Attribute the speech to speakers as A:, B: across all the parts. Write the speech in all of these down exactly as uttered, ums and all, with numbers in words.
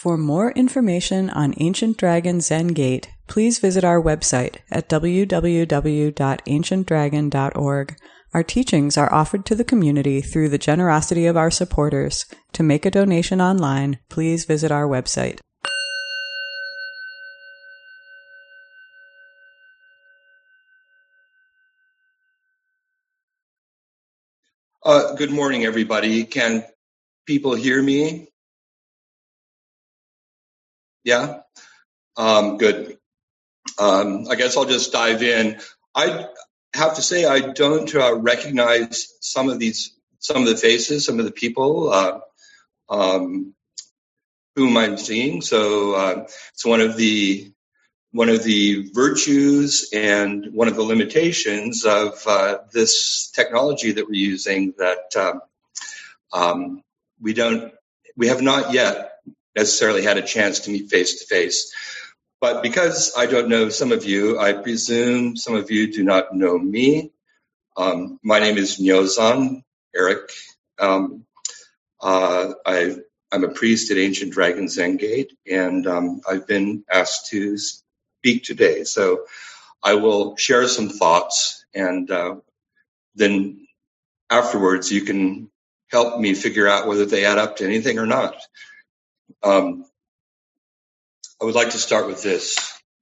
A: For more information on Ancient Dragon Zen Gate, please visit our website at w w w dot ancient dragon dot org. Our teachings are offered to the community through the generosity of our supporters. To make a donation online, please visit our website.
B: Uh, good morning, everybody. Can people hear me? Yeah? Um, good. Um, I guess I'll just dive in. I have to say I don't uh, recognize some of these, some of the faces, some of the people uh, um, whom I'm seeing. So uh, it's one of the one of the virtues and one of the limitations of uh, this technology that we're using. That um, um, we don't, we have not yet necessarily had a chance to meet face to face. But because I don't know some of you, I presume some of you do not know me. Um, my name is Nyozan Eric. Um, uh, I, I'm a priest at Ancient Dragon Zen Gate, and um, I've been asked to speak today. So I will share some thoughts, and uh, then afterwards you can help me figure out whether they add up to anything or not. Um, I would like to start with this.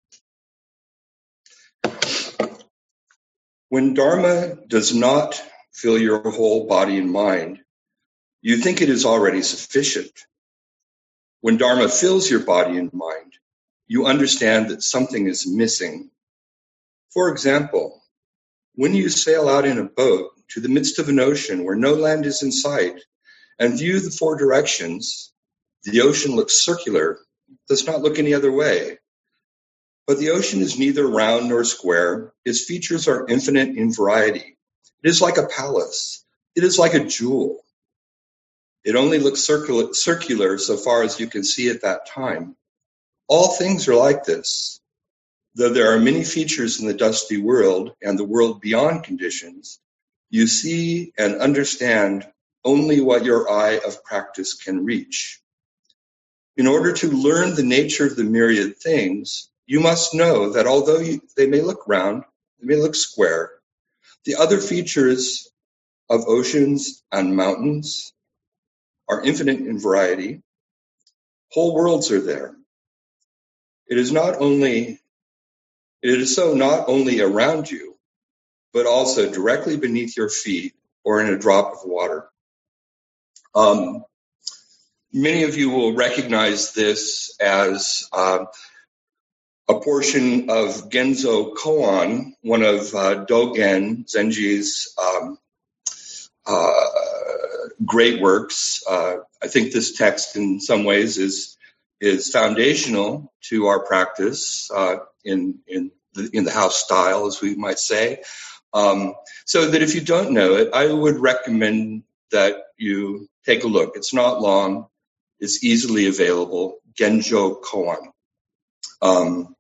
B: When Dharma does not fill your whole body and mind, you think it is already sufficient. When Dharma fills your body and mind, you understand that something is missing. For example, when you sail out in a boat to the midst of an ocean where no land is in sight and view the four directions, the ocean looks circular, does not look any other way. But the ocean is neither round nor square. Its features are infinite in variety. It is like a palace. It is like a jewel. It only looks circular, circular so far as you can see at that time. All things are like this. Though there are many features in the dusty world and the world beyond conditions, you see and understand only what your eye of practice can reach. In order to learn the nature of the myriad things, you must know that although you, they may look round, they may look square, the other features of oceans and mountains are infinite in variety. Whole worlds are there. It is not only, it is so not only around you, but also directly beneath your feet or in a drop of water. Um, many of you will recognize this as uh, a portion of Genzo Koan, one of uh, Dogen Zenji's um, uh, great works. Uh, I think this text in some ways is is foundational to our practice uh, in in the, in the house style, as we might say. Um, so that if you don't know it, I would recommend that you take a look. It's not long. It's easily available. Genzo Koan. Um,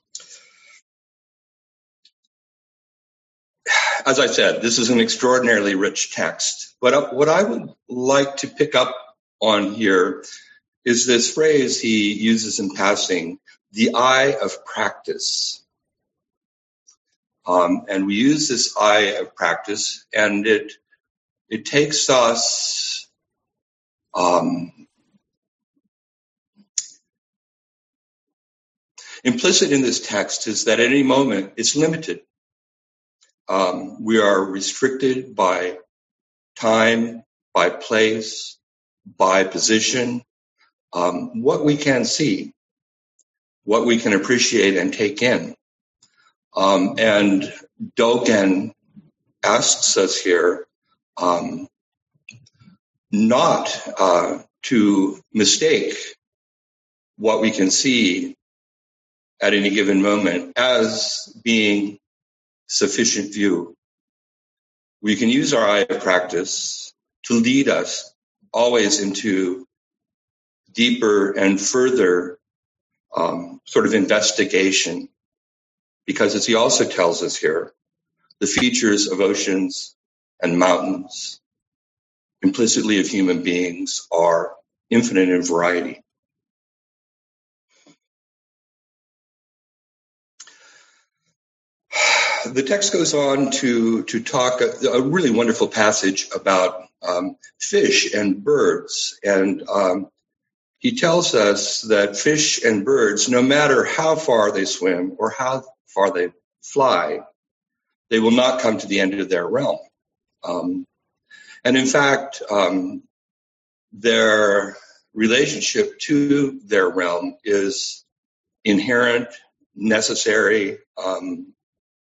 B: as I said, this is an extraordinarily rich text. But what I would like to pick up on here is this phrase he uses in passing, the eye of practice. Um, and we use this eye of practice, and it it takes us um, implicit in this text is that at any moment it's limited. Um, we are restricted by time, by place, by position, um, what we can see, what we can appreciate and take in. Um, and Dogen asks us here um, not uh, to mistake what we can see at any given moment as being sufficient view. We can use our eye of practice to lead us always into deeper and further um, sort of investigation, because as he also tells us here, the features of oceans and mountains, implicitly of human beings, are infinite in variety. the text goes on to to talk a, a really wonderful passage about um, fish and birds, and um, he tells us that fish and birds, no matter how far they swim or how far they fly, they will not come to the end of their realm. Um, and in fact, um, their relationship to their realm is inherent, necessary, um,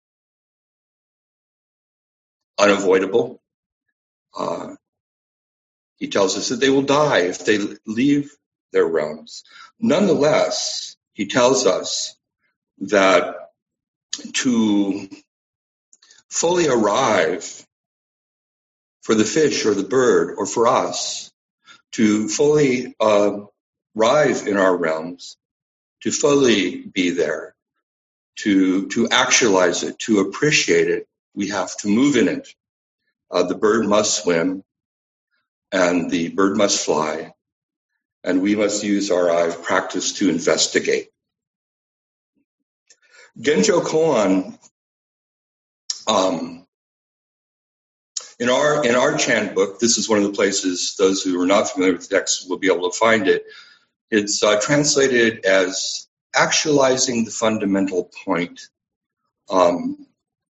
B: unavoidable. Uh, he tells us that they will die if they leave their realms. Nonetheless, he tells us that to fully arrive for the fish or the bird or for us, to fully uh, arrive in our realms, to fully be there, to, to actualize it, to appreciate it, we have to move in it. Uh, the bird must swim, and the bird must fly, and we must use our eye of practice to investigate. Genjo Koan, um, in our in our chant book, this is one of the places those who are not familiar with the text will be able to find it. It's uh, translated as actualizing the fundamental point. Um,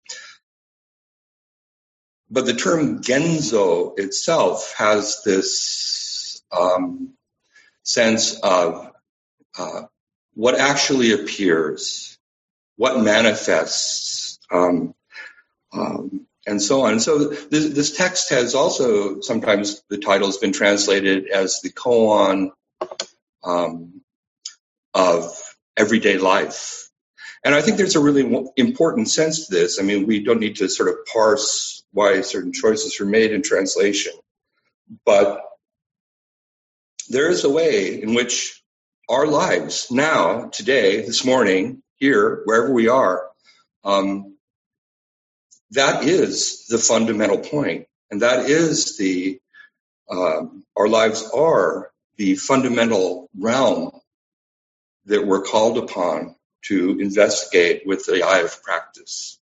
B: but the term Genzo itself has this um, sense of uh, what actually appears, what manifests, um, um, and so on. And so this, this text has also, sometimes the title has been translated as the koan um, of everyday life. And I think there's a really important sense to this. I mean, we don't need to sort of parse why certain choices are made in translation, but there is a way in which our lives now, today, this morning, here, wherever we are, um, that is the fundamental point, and that is the um, our lives are the fundamental realm that we're called upon to investigate with the eye of practice.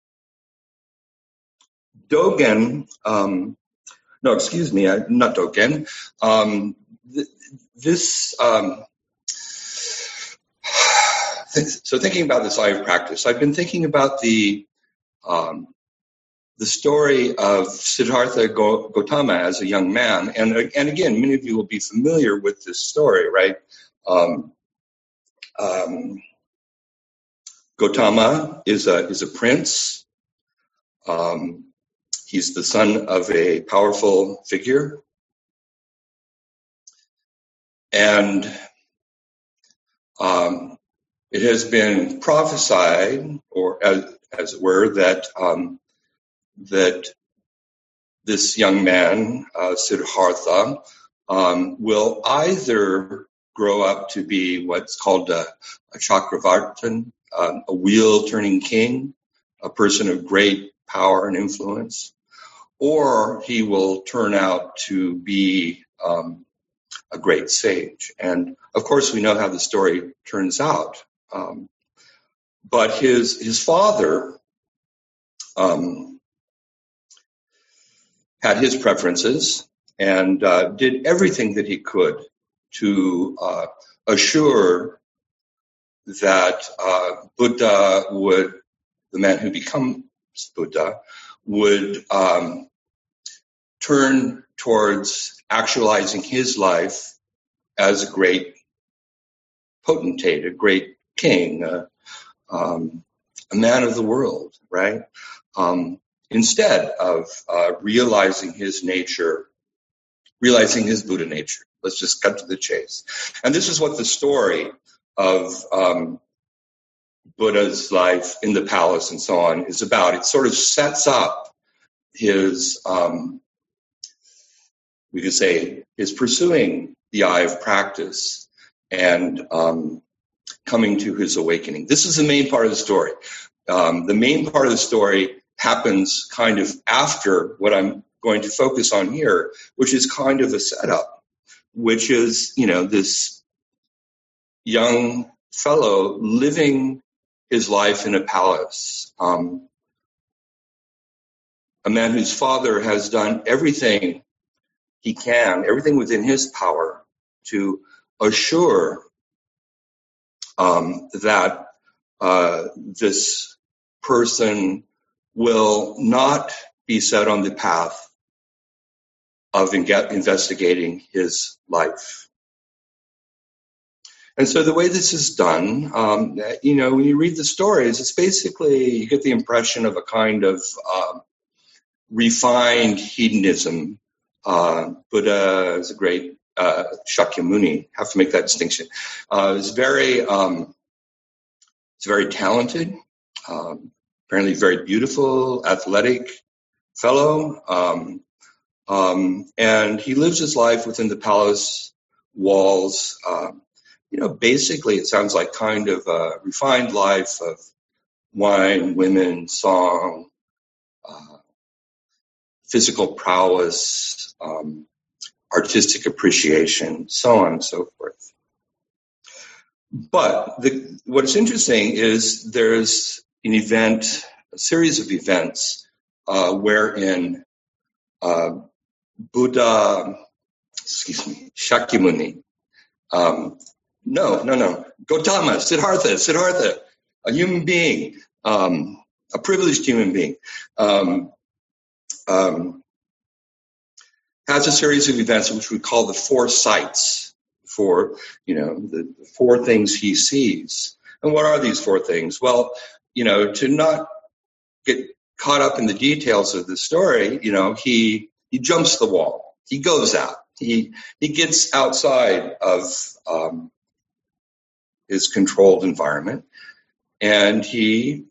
B: Dogen, um, no, excuse me, I, not Dogen. Um, th- this, um, th- so thinking about this eye of practice, I've been thinking about the um, the story of Siddhartha Gautama as a young man, and and again, many of you will be familiar with this story, right? Um, um, Gautama is a is a prince. Um, he's the son of a powerful figure, and um, it has been prophesied, or as as it were, that um, that this young man, uh, Siddhartha, um, will either grow up to be what's called a, a Chakravartin, uh, a wheel-turning king, a person of great power and influence, or he will turn out to be um, a great sage. And, of course, we know how the story turns out. Um, but his his father um, had his preferences and uh, did everything that he could to uh, assure that uh, Buddha would, the man who becomes Buddha, would um, turn towards actualizing his life as a great potentate, a great king, uh, um, a man of the world, right? Um, instead of uh, realizing his nature, realizing his Buddha nature. Let's just cut to the chase. And this is what the story of um, Buddha's life in the palace and so on is about. It sort of sets up his, um, we could say, his pursuing the eye of practice and um, coming to his awakening. This is the main part of the story. Um, the main part of the story happens kind of after what I'm going to focus on here, which is kind of a setup, which is, you know, this young fellow living his life in a palace, um, a man whose father has done everything he can, everything within his power to assure um, that uh, this person will not be set on the path of in- investigating his life. And so the way this is done, um, you know, when you read the stories, it's basically, you get the impression of a kind of uh, refined hedonism. Uh, Buddha is a great uh, Shakyamuni, have to make that distinction. Uh, is very, um, it's very talented, um, apparently very beautiful, athletic fellow. Um, um, and he lives his life within the palace walls. Um, you know, basically it sounds like kind of a refined life of wine, women, song, uh, physical prowess, um, artistic appreciation, so on and so forth. But the, what's interesting is there's an event, a series of events, uh, wherein uh, Buddha, excuse me, Shakyamuni, um, no, no, no, Gautama, Siddhartha, Siddhartha, a human being, um, a privileged human being, um, um, has a series of events which we call the four sights, for, you know, the four things he sees. And what are these four things? Well, you know, to not get caught up in the details of the story, you know, he he jumps the wall. He goes out. He he gets outside of um, his controlled environment, and he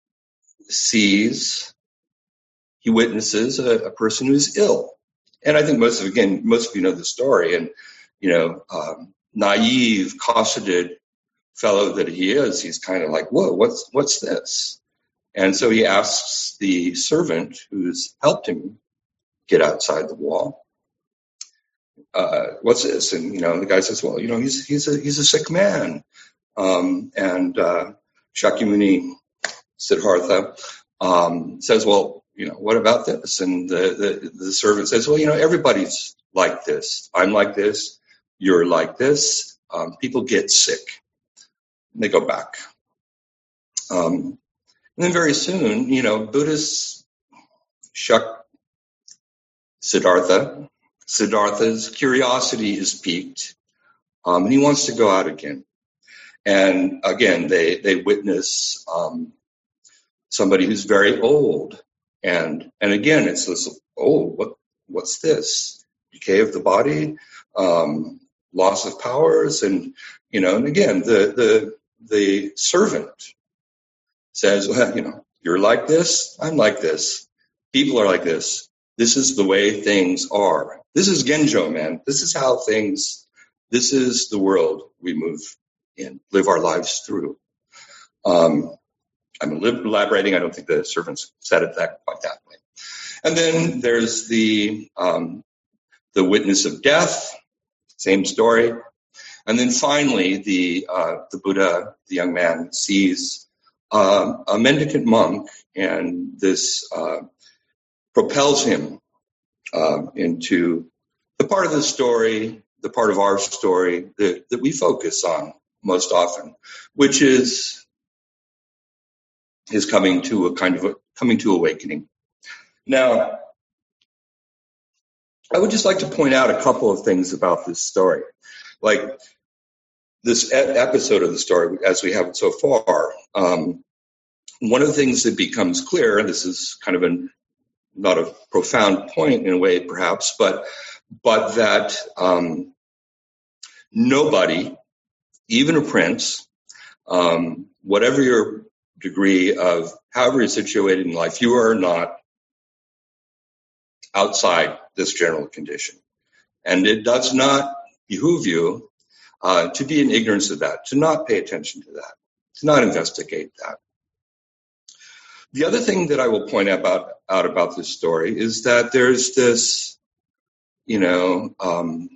B: sees, he witnesses a, a person who's ill. And I think most of, again, most of you know the story, and, you know, um, naive, cosseted fellow that he is, he's kind of like, whoa, what's, what's this? And so he asks the servant who's helped him get outside the wall, uh, what's this? And, you know, the guy says, well, you know, he's, he's a, he's a sick man. Um, and, uh, Shakyamuni Siddhartha, um, says, well, you know, what about this? And the, the, the servant says, well, you know, everybody's like this. I'm like this. You're like this. Um, people get sick. And they go back. Um, and then very soon, you know, Buddhist Shak Siddhartha, Siddhartha's curiosity is piqued, um, and he wants to go out again. And again, they, they witness um, somebody who's very old. And and again, it's this, oh, what what's this? Decay of the body, um, loss of powers, and, you know, and again, the the the servant says, well, you know, you're like this, I'm like this, people are like this. This is the way things are. This is Genjo, man. This is how things, this is the world we move in, live our lives through. Um, I'm elaborating. I don't think the servants said it that quite that way. And then there's the um, the witness of death, same story. And then finally, the uh, the Buddha, the young man, sees uh, a mendicant monk, and this uh, propels him uh, into the part of the story, the part of our story that, that we focus on most often, which is is coming to a kind of a, coming to awakening. Now, I would just like to point out a couple of things about this story. Like this e- episode of the story, as we have it so far, um, one of the things that becomes clear, and this is kind of a, not a profound point in a way, perhaps, but, but that um, nobody, even a prince, um, whatever your degree of however you're situated in life, you are not outside this general condition. And it does not behoove you uh, to be in ignorance of that, to not pay attention to that, to not investigate that. The other thing that I will point about, out about this story is that there's this, you know, um,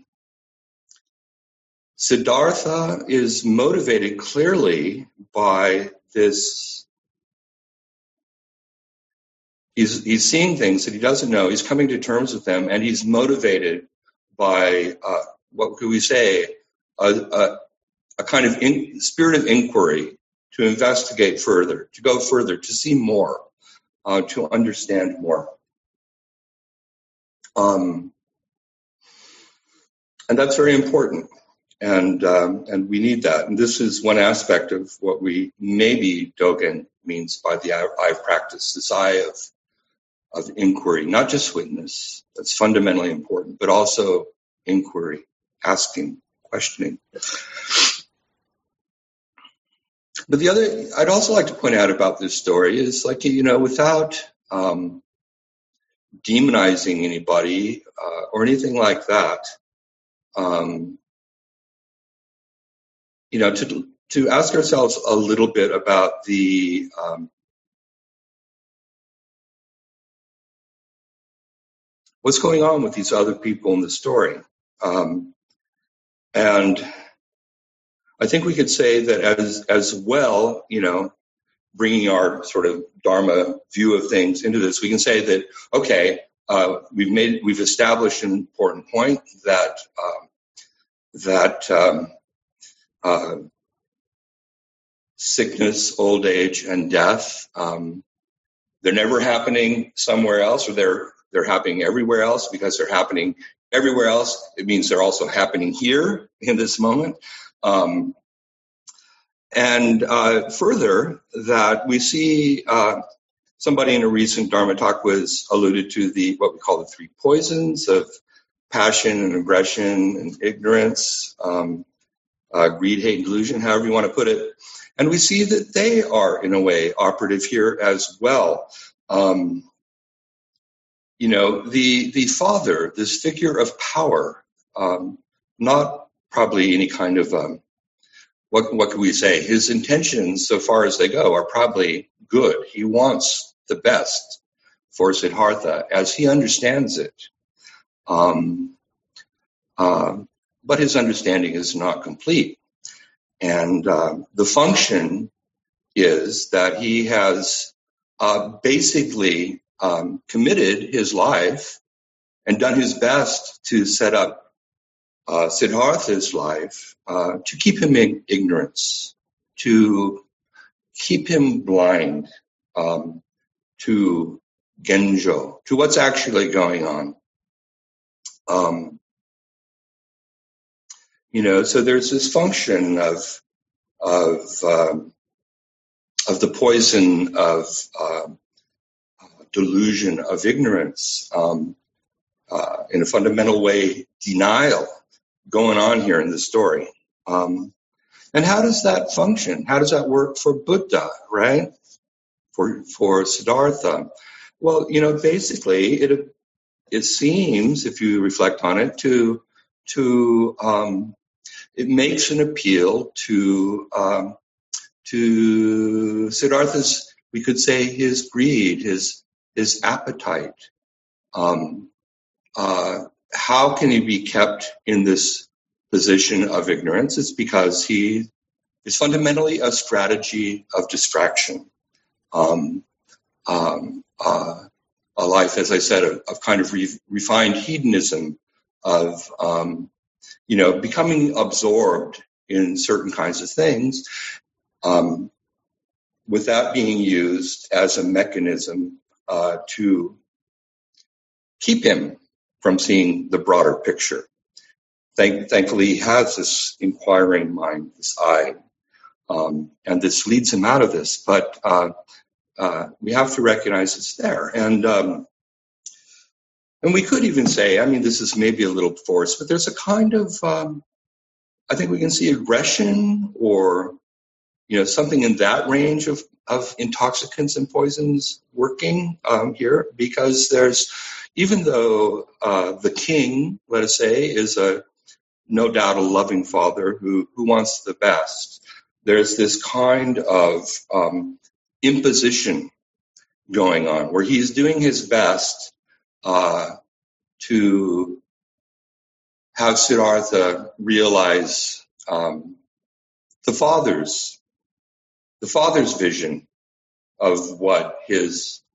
B: Siddhartha is motivated clearly by this he's he's seeing things that he doesn't know. He's coming to terms with them, and he's motivated by uh, what could we say, a, a, a kind of in, spirit of inquiry to investigate further, to go further, to see more, uh, to understand more. Um, and that's very important, and um, and we need that. And this is one aspect of what we maybe Dogen means by the eye practice, this eye of of inquiry, not just witness. That's fundamentally important, but also inquiry, asking, questioning. But the other, I'd also like to point out about this story is, like, you know, without um, demonizing anybody uh, or anything like that, um, you know, to to ask ourselves a little bit about the um, what's going on with these other people in the story. Um, and I think we could say that as as well, you know, bringing our sort of Dharma view of things into this, we can say that, okay, uh, we've made, we've established an important point that, um, that um, uh, sickness, old age, and death, um, they're never happening somewhere else, or they're they're happening everywhere else. Because they're happening everywhere else, it means they're also happening here in this moment. Um, and uh, further, that we see uh, somebody in a recent Dharma talk was alluded to the what we call the three poisons of passion and aggression and ignorance, um, uh, greed, hate, and delusion, however you want to put it. And we see that they are, in a way, operative here as well. Um, you know, the the father, this figure of power, um, not probably any kind of, um, what what can we say? His intentions, so far as they go, are probably good. He wants the best for Siddhartha as he understands it. Um, uh, but his understanding is not complete. And uh, the function is that he has uh, basically um, committed his life and done his best to set up uh, Siddhartha's life uh, to keep him in ignorance, to keep him blind um, to Genjo, to what's actually going on. Um, you know, so there's this function of of um, of the poison of uh, delusion, of ignorance, um, uh, in a fundamental way, denial going on here in the story. Um, and how does that function? How does that work for Buddha, right? For for Siddhartha? Well, you know, basically, it it seems, if you reflect on it, to to um, it makes an appeal to um, to Siddhartha's, we could say, his greed, his his appetite. Um, uh, how can he be kept in this position of ignorance? It's because he is fundamentally a strategy of distraction. Um, um, uh, a life, as I said, of, of kind of re- refined hedonism, of um, you know, becoming absorbed in certain kinds of things, um, without being used as a mechanism uh, to keep him from seeing the broader picture. Thank, thankfully, he has this inquiring mind, this eye, um, and this leads him out of this. But uh, uh, we have to recognize it's there, and um, and we could even say, I mean, this is maybe a little forced, but there's a kind of, um, I think we can see aggression, or you know, something in that range of, of intoxicants and poisons working um, here, because there's, even though uh, the king, let us say, is a no doubt a loving father who, who wants the best, there's this kind of um, imposition going on where he's doing his best uh, to have Siddhartha realize um, the father's the father's vision of what his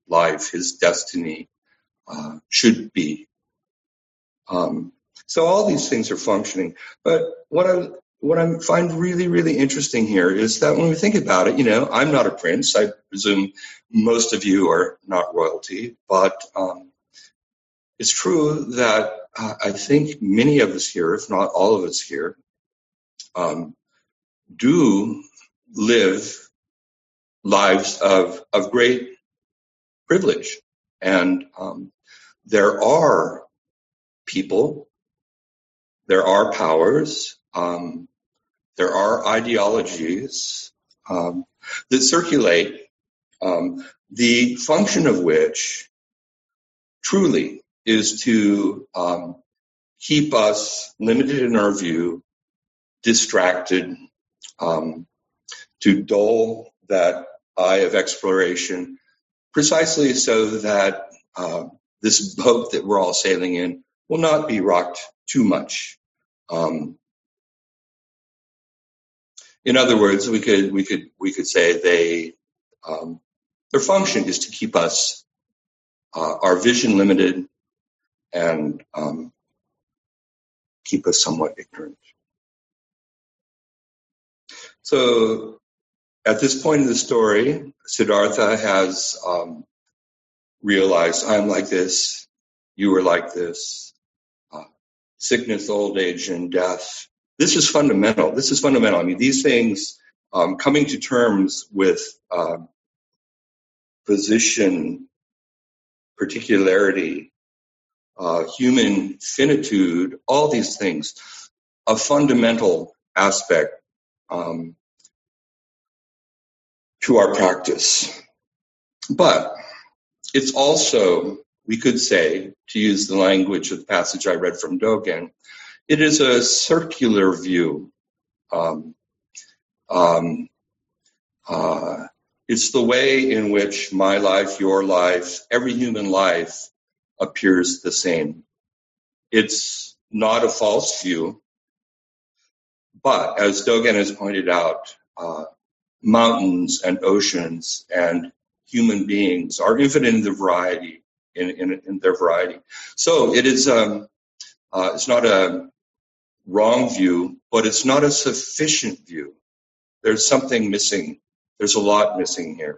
B: life, his destiny uh, should be. Um, so all these things are functioning. But what I what I find really, really interesting here is that when we think about it, you know, I'm not a prince. I presume most of you are not royalty, but um, it's true that uh, I think many of us here, if not all of us here, um, do live lives of, of great privilege. And um, there are people, there are powers, um, there are ideologies um, that circulate, um, the function of which truly is to um, keep us limited in our view, distracted, um, to dull that eye of exploration, precisely so that uh, this boat that we're all sailing in will not be rocked too much. Um, in other words, we could we could we could say they um, their function is to keep us uh, our vision limited and um, keep us somewhat ignorant. So at this point in the story, Siddhartha has um, realized, I'm like this, you are like this, uh, sickness, old age, and death. This is fundamental. This is fundamental. I mean, these things, um, coming to terms with uh, position, particularity, uh, human finitude, all these things, a fundamental aspect um, to our practice. But it's also, we could say, to use the language of the passage I read from Dogen, it is a circular view. Um, um, uh, it's the way in which my life, your life, every human life appears the same. It's not a false view, but as Dogen has pointed out, uh, mountains and oceans and human beings are infinite in their variety, in, in, in their variety. So it is, um, uh, it's not a wrong view, but it's not a sufficient view. There's something missing. There's a lot missing here.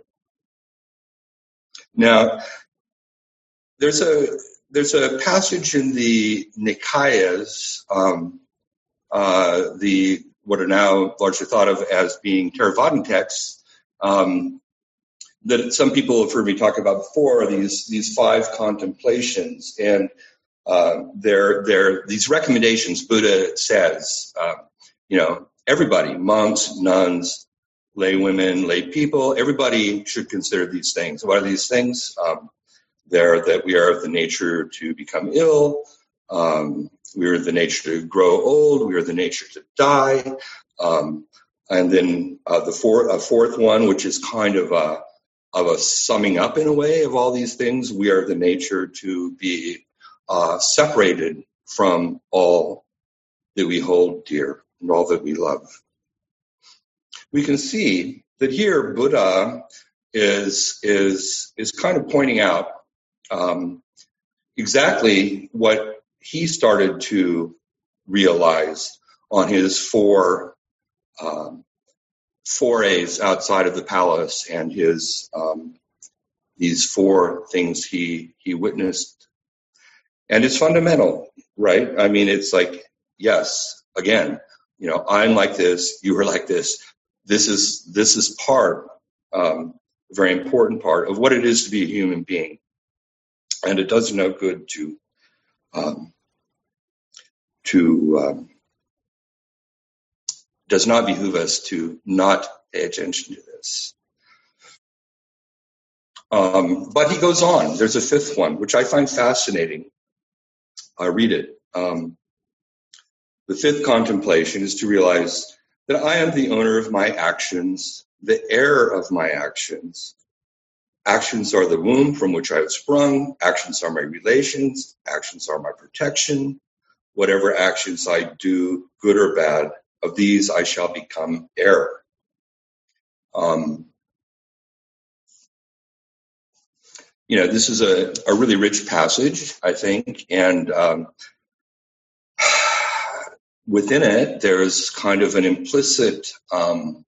B: Now, there's a there's a passage in the Nikayas, um, uh, the what are now largely thought of as being Theravadan texts, um, that some people have heard me talk about before. These these five contemplations, and uh, they're they're these recommendations. Buddha says, uh, you know, everybody, monks, nuns, lay women, lay people, everybody should consider these things. What are these things? Um, they're that we are of the nature to become ill. Um, we are the nature to grow old. We are the nature to die. Um, and then uh, the fourth, a fourth one, which is kind of a, of a summing up in a way of all these things. We are the nature to be uh, separated from all that we hold dear and all that we love. We can see that here Buddha is is is kind of pointing out um, exactly what he started to realize on his four um, forays outside of the palace and his um, these four things he he witnessed, and it's fundamental, right? I mean, it's like, yes, again, you know, I'm like this, you are like this. This is this is part, um, a very important part of what it is to be a human being, and it does no good to um, to um, does not behoove us to not pay attention to this. Um, but he goes on. There's a fifth one, which I find fascinating. I read it. Um, the fifth contemplation is to realize that I am the owner of my actions, the heir of my actions. Actions are the womb from which I have sprung. Actions are my relations. Actions are my protection. Whatever actions I do, good or bad, of these I shall become heir. Um, you know, this is a, a really rich passage, I think, and um, within it, there's kind of an implicit um,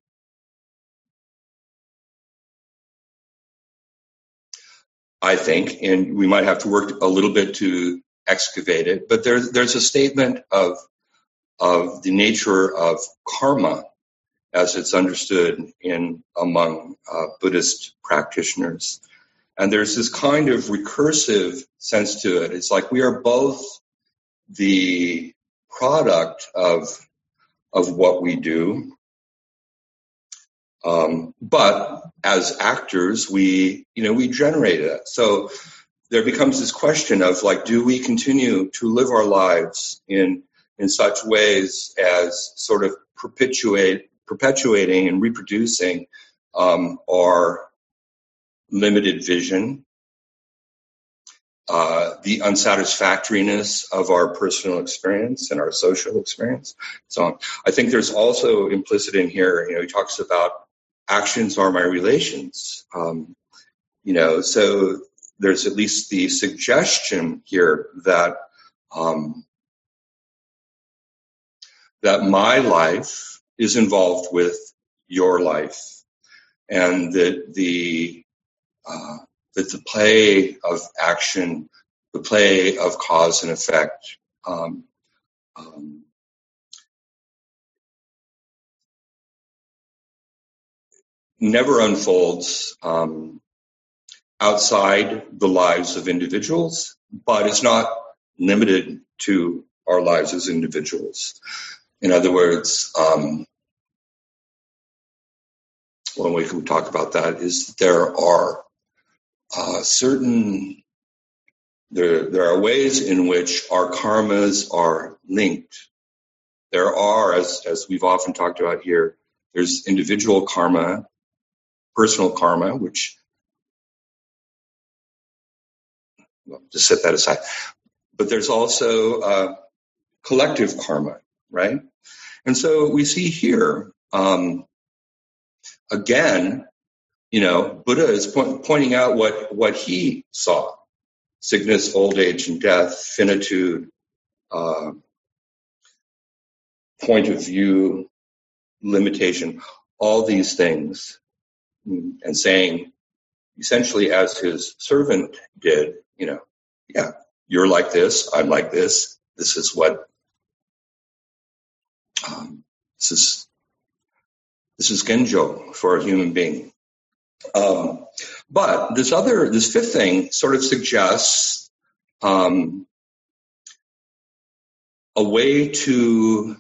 B: I think, and we might have to work a little bit to excavate it, but there's there's a statement of of the nature of karma as it's understood in among uh, Buddhist practitioners. And there's this kind of recursive sense to it. It's like we are both the product of of what we do, um, but as actors, we you know we generate it. So there becomes this question of like, do we continue to live our lives in in such ways as sort of perpetuate perpetuating and reproducing um, our limited vision, uh, the unsatisfactoriness of our personal experience and our social experience, so on. I think there's also implicit in here, you know, he talks about actions are my relations, um, you know, so there's at least the suggestion here that um, that my life is involved with your life, and that the Uh, that the play of action, the play of cause and effect, um, um, never unfolds um, outside the lives of individuals, but it's not limited to our lives as individuals. In other words, um, one way we can talk about that is that there are Uh, certain, there, there are ways in which our karmas are linked. There are, as, as we've often talked about here, there's individual karma, personal karma, which, well, just set that aside. But there's also uh, collective karma, right? And so we see here, um, again, you know, Buddha is point, pointing out what, what he saw: sickness, old age, and death, finitude, uh, point of view, limitation, all these things, and saying, essentially, as his servant did, you know, yeah, you're like this, I'm like this. This is what um, this is. This is Genjo for a human being. Um, but this other, this fifth thing sort of suggests um, a way to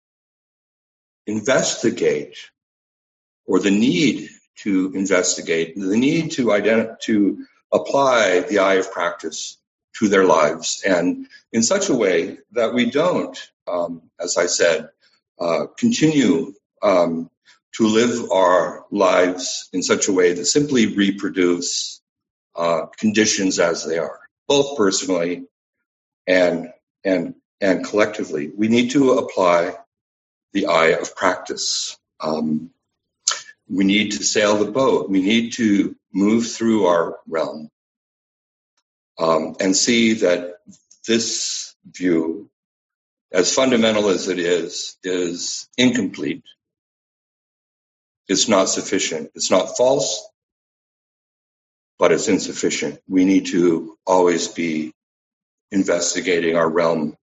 B: investigate, or the need to investigate, the need to ident- to apply the eye of practice to their lives, and in such a way that we don't, um, as I said, uh, continue um, to live our lives in such a way that simply reproduce uh, conditions as they are, both personally and and and collectively. We need to apply the eye of practice. Um, we need to sail the boat. We need to move through our realm um, and see that this view, as fundamental as it is, is incomplete. It's not sufficient. It's not false, but it's insufficient. We need to always be investigating our realm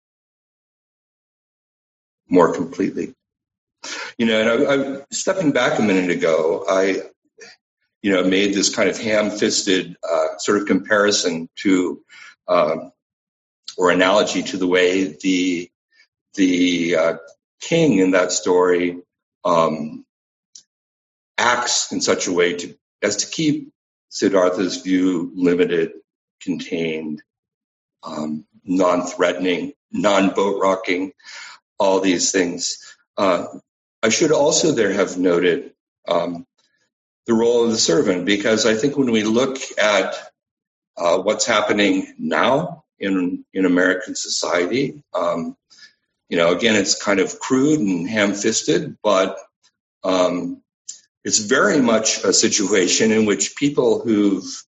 B: more completely. You know, and I, I, stepping back a minute ago, I, you know, made this kind of ham-fisted uh, sort of comparison to, um, or analogy to the way the the uh, king in that story um, acts in such a way to as to keep Siddhartha's view limited, contained, um, non-threatening, non-boat rocking, all these things. Uh, I should also there have noted um, the role of the servant, because I think when we look at uh, what's happening now in in American society, um, you know, again, it's kind of crude and ham-fisted, but um, it's very much a situation in which people who've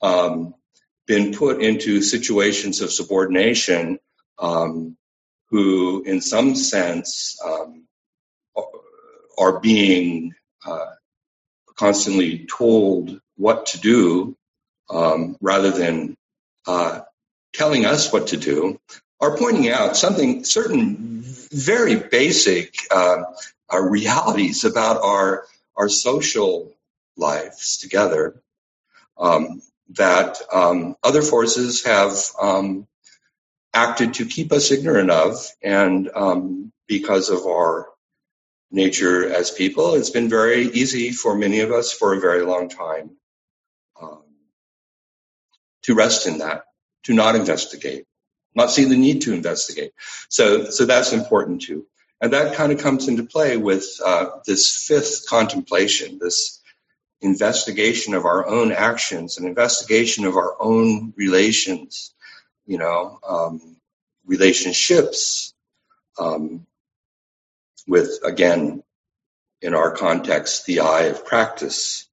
B: um, been put into situations of subordination, um, who in some sense um, are being uh, constantly told what to do, um, rather than uh, telling us what to do, are pointing out something, certain very basic uh, uh, realities about our our social lives together, um, that um, other forces have um, acted to keep us ignorant of, and um, because of our nature as people, it's been very easy for many of us for a very long time um, to rest in that, to not investigate, not see the need to investigate. So, so that's important too. And that kind of comes into play with uh, this fifth contemplation, this investigation of our own actions, an investigation of our own relations, you know, um, relationships, um, with, again, in our context, the eye of practice.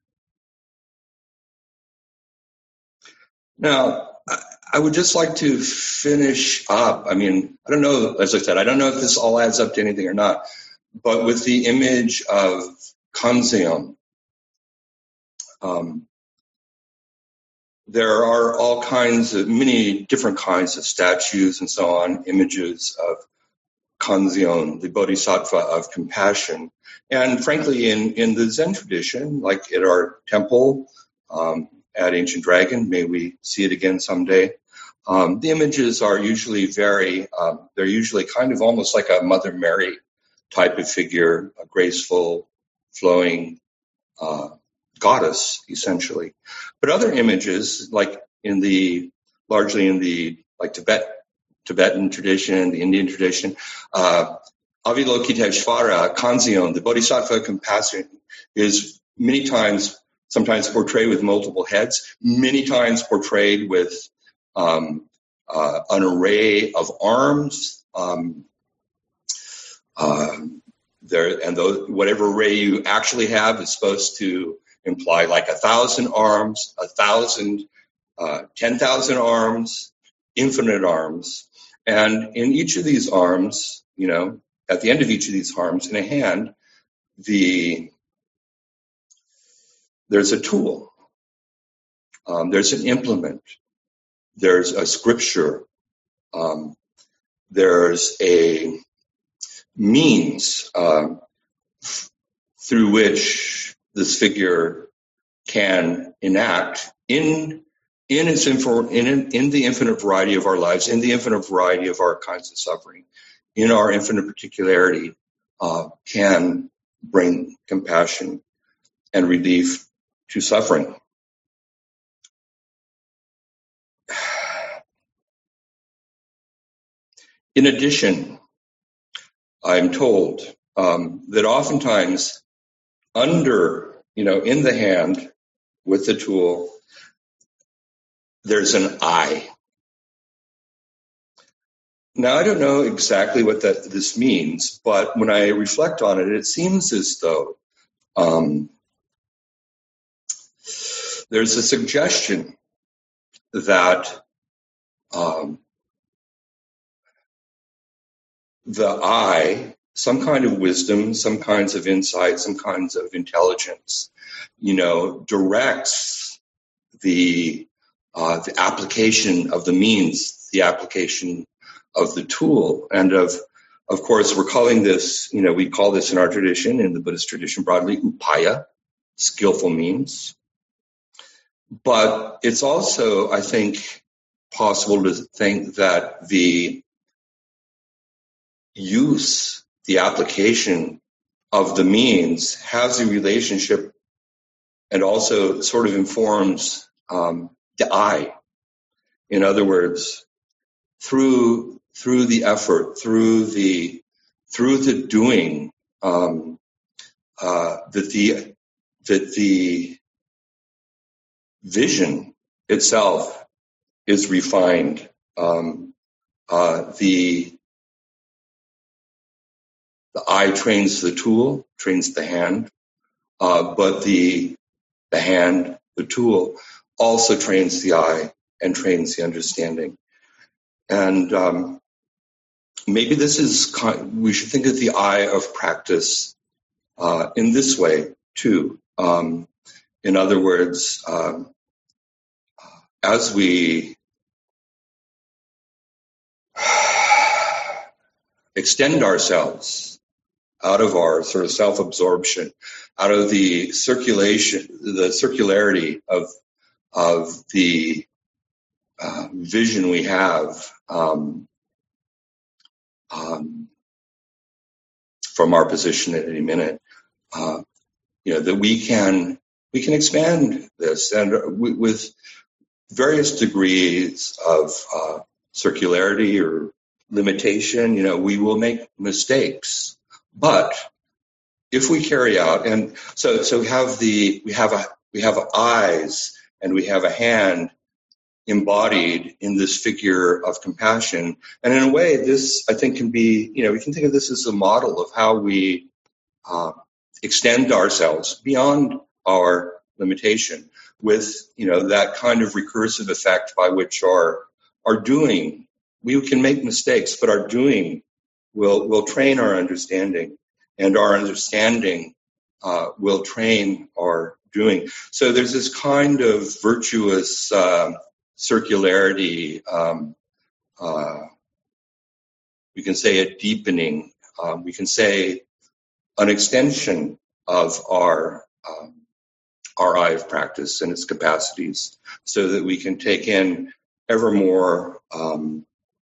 B: Now, I would just like to finish up. I mean, I don't know, as I said, I don't know if this all adds up to anything or not, but with the image of Kanzeon, um, there are all kinds of, many different kinds of statues and so on, images of Kanzeon, the Bodhisattva of compassion. And frankly, in, in the Zen tradition, like at our temple, um, at Ancient Dragon, may we see it again someday, um, the images are usually very, um, they're usually kind of almost like a Mother Mary type of figure, a graceful, flowing uh, goddess, essentially. But other images, like in the, largely in the, like Tibet, Tibetan tradition, the Indian tradition, uh, Avalokiteshvara, Kanzeon, the Bodhisattva of compassion, is many times, sometimes portrayed with multiple heads, many times portrayed with um, uh, an array of arms. Um, uh, there, and those, whatever array you actually have is supposed to imply like a thousand arms, a thousand, uh, ten thousand arms, infinite arms. And in each of these arms, you know, at the end of each of these arms, in a hand, the there's a tool, um, there's an implement, there's a scripture, um, there's a means um, f- through which this figure can enact in in its info, in in the infinite variety of our lives, in the infinite variety of our kinds of suffering, in our infinite particularity, uh, can bring compassion and relief to suffering. In addition, I'm told um, that oftentimes under, you know, in the hand with the tool, there's an eye. Now, I don't know exactly what that this means, but when I reflect on it, it seems as though um, there's a suggestion that um, the eye, some kind of wisdom, some kinds of insight, some kinds of intelligence, you know, directs the uh, the application of the means, the application of the tool, and of of course we're calling this, you know, we call this in our tradition, in the Buddhist tradition broadly, upaya, skillful means. But it's also, I think, possible to think that the use, the application of the means has a relationship and also sort of informs um, the eye. In other words, through through the effort, through the through the doing, um, uh, that the that the vision itself is refined. Um, uh, the the eye trains the tool, trains the hand, uh, but the the hand, the tool, also trains the eye and trains the understanding. And um, maybe this is, we should think of the eye of practice uh, in this way too. Um, in other words, um, as we extend ourselves out of our sort of self-absorption, out of the circulation, the circularity of of the uh, vision we have um, um, from our position at any minute, uh, you know, that we can we can expand this, and w- with various degrees of uh, circularity or limitation, you know, we will make mistakes. But if we carry out, and so so we have the we have a we have eyes and we have a hand embodied in this figure of compassion, and in a way, this I think can be, you know, we can think of this as a model of how we uh, extend ourselves beyond our limitation, with, you know, that kind of recursive effect by which our our doing, we can make mistakes, but our doing will will train our understanding, and our understanding uh, will train our doing. So there's this kind of virtuous uh, circularity. Um, uh, we can say a deepening. Um, we can say an extension of our um, our eye of practice and its capacities, so that we can take in ever more um,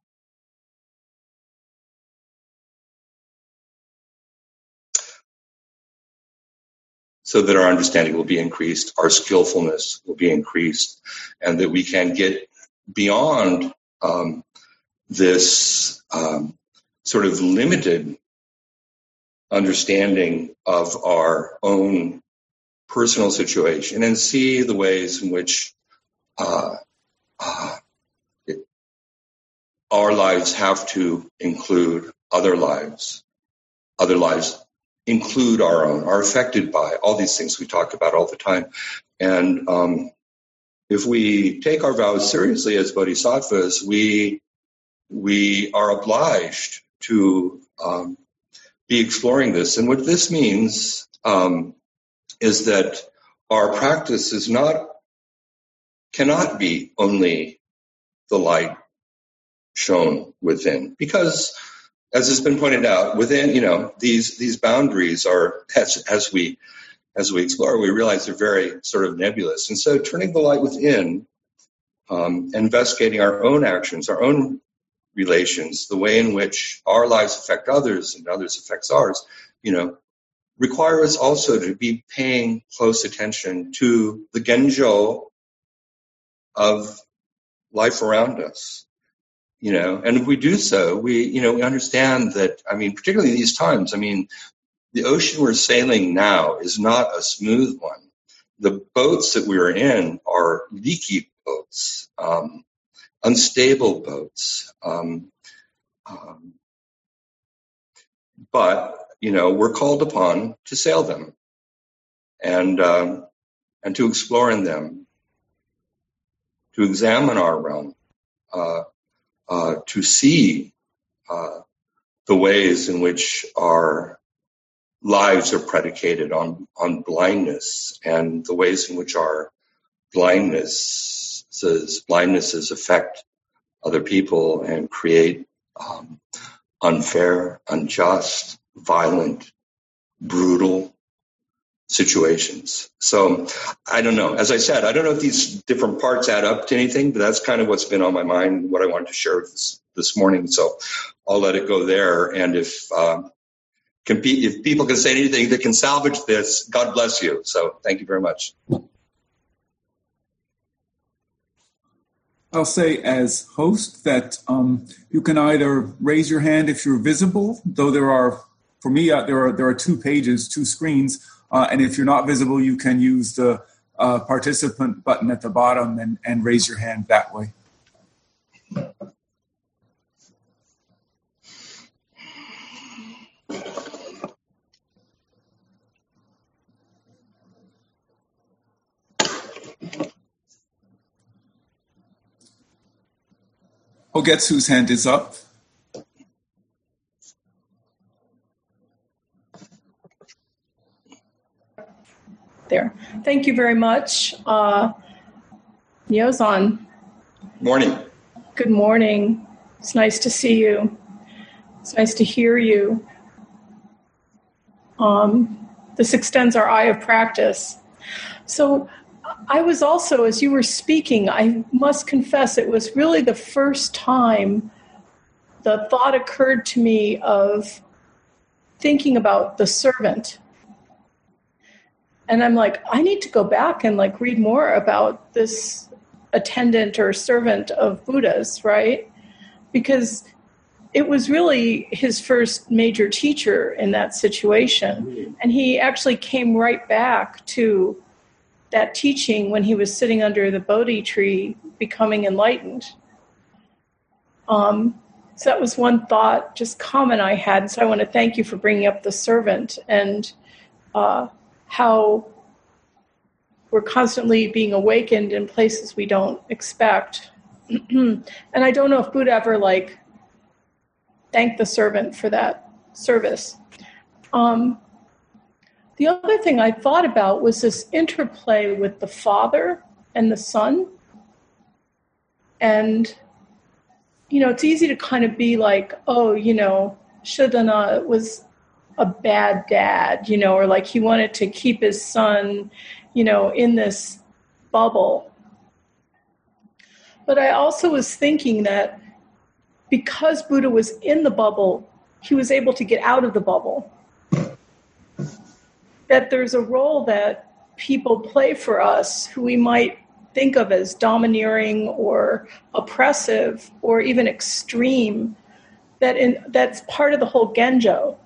B: so that our understanding will be increased, our skillfulness will be increased, and that we can get beyond um, this um, sort of limited understanding of our own personal situation, and see the ways in which uh, uh, it, our lives have to include other lives, other lives include our own, are affected by all these things we talk about all the time. And um, if we take our vows seriously as bodhisattvas, we we are obliged to um, be exploring this. And what this means um, is that our practice is not, cannot be only the light shown within, because, as has been pointed out, within, you know, these these boundaries are, as, as we as we explore, we realize they're very sort of nebulous. And so turning the light within, um, investigating our own actions, our own relations, the way in which our lives affect others and others affects ours, you know, require us also to be paying close attention to the genjo of life around us. You know, and if we do so, we, you know, we understand that, I mean, particularly in these times, I mean, the ocean we're sailing now is not a smooth one. The boats that we are in are leaky boats, um, unstable boats. Um, um, but, you know, we're called upon to sail them and, um, and to explore in them, to examine our realm, uh, uh, to see uh, the ways in which our lives are predicated on, on blindness, and the ways in which our blindnesses, blindnesses affect other people and create um, unfair, unjust, violent, brutal situations. So I don't know. As I said, I don't know if these different parts add up to anything, but that's kind of what's been on my mind, what I wanted to share this, this morning. So I'll let it go there. And if um, can be, if people can say anything that can salvage this, God bless you. So thank you very much.
C: I'll say as host that um, you can either raise your hand if you're visible, though there are, for me, uh, there are there are two pages, two screens, uh, and if you're not visible, you can use the uh, participant button at the bottom and, and raise your hand that way. Ogetsu's hand is up.
D: There. Thank you very much. Uh, Yozan.
B: Morning.
D: Good morning. It's nice to see you. It's nice to hear you. Um, this extends our eye of practice. So I was also, as you were speaking, I must confess it was really the first time the thought occurred to me of thinking about the servant. And I'm like, I need to go back and like read more about this attendant or servant of Buddha's, right? Because it was really his first major teacher in that situation. And he actually came right back to that teaching when he was sitting under the Bodhi tree, becoming enlightened. Um, so that was one thought, just comment I had. So I want to thank you for bringing up the servant and uh, how we're constantly being awakened in places we don't expect. And I don't know if Buddha ever like thanked the servant for that service. Um, the other thing I thought about was this interplay with the father and the son. And, you know, it's easy to kind of be like, oh, you know, Shuddhana was a bad dad, you know, or like he wanted to keep his son, you know, in this bubble. But I also was thinking that because Buddha was in the bubble, he was able to get out of the bubble. That there's a role that people play for us who we might think of as domineering or oppressive or even extreme, that in, that's part of the whole Genjo.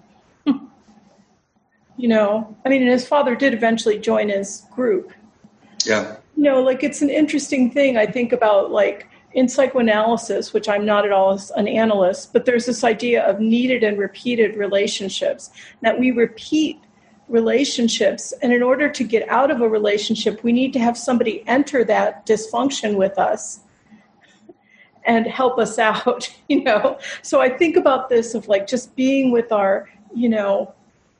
D: You know, I mean, and his father did eventually join his group.
B: Yeah.
D: You know, like it's an interesting thing I think about, like in psychoanalysis, which I'm not at all an analyst, but there's this idea of needed and repeated relationships, that we repeat relationships. And in order to get out of a relationship, we need to have somebody enter that dysfunction with us and help us out, you know. So I think about this of like just being with our, you know,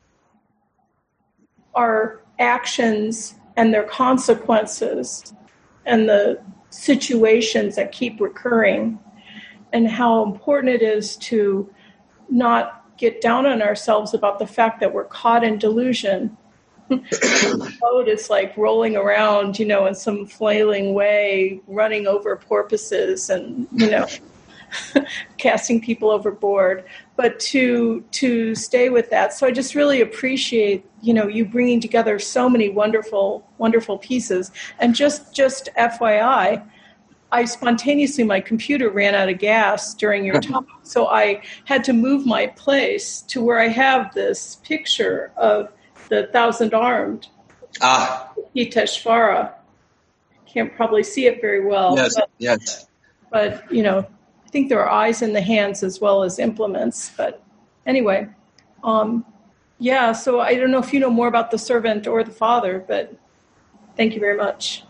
D: our actions and their consequences and the situations that keep recurring, and how important it is to not get down on ourselves about the fact that we're caught in delusion. The boat is like rolling around, you know, in some flailing way, running over porpoises and, you know, casting people overboard, but to to stay with that. So I just really appreciate, you know, you bringing together so many wonderful, wonderful pieces. And just just F Y I, I spontaneously, my computer ran out of gas during your talk, so I had to move my place to where I have this picture of the Thousand Armed
B: Ah,
D: Iteshvara. Can't probably see it very well.
B: yes,
D: but,
B: yes.
D: but you know, I think there are eyes in the hands as well as implements. But anyway, um, yeah, so I don't know if you know more about the servant or the father, but thank you very much.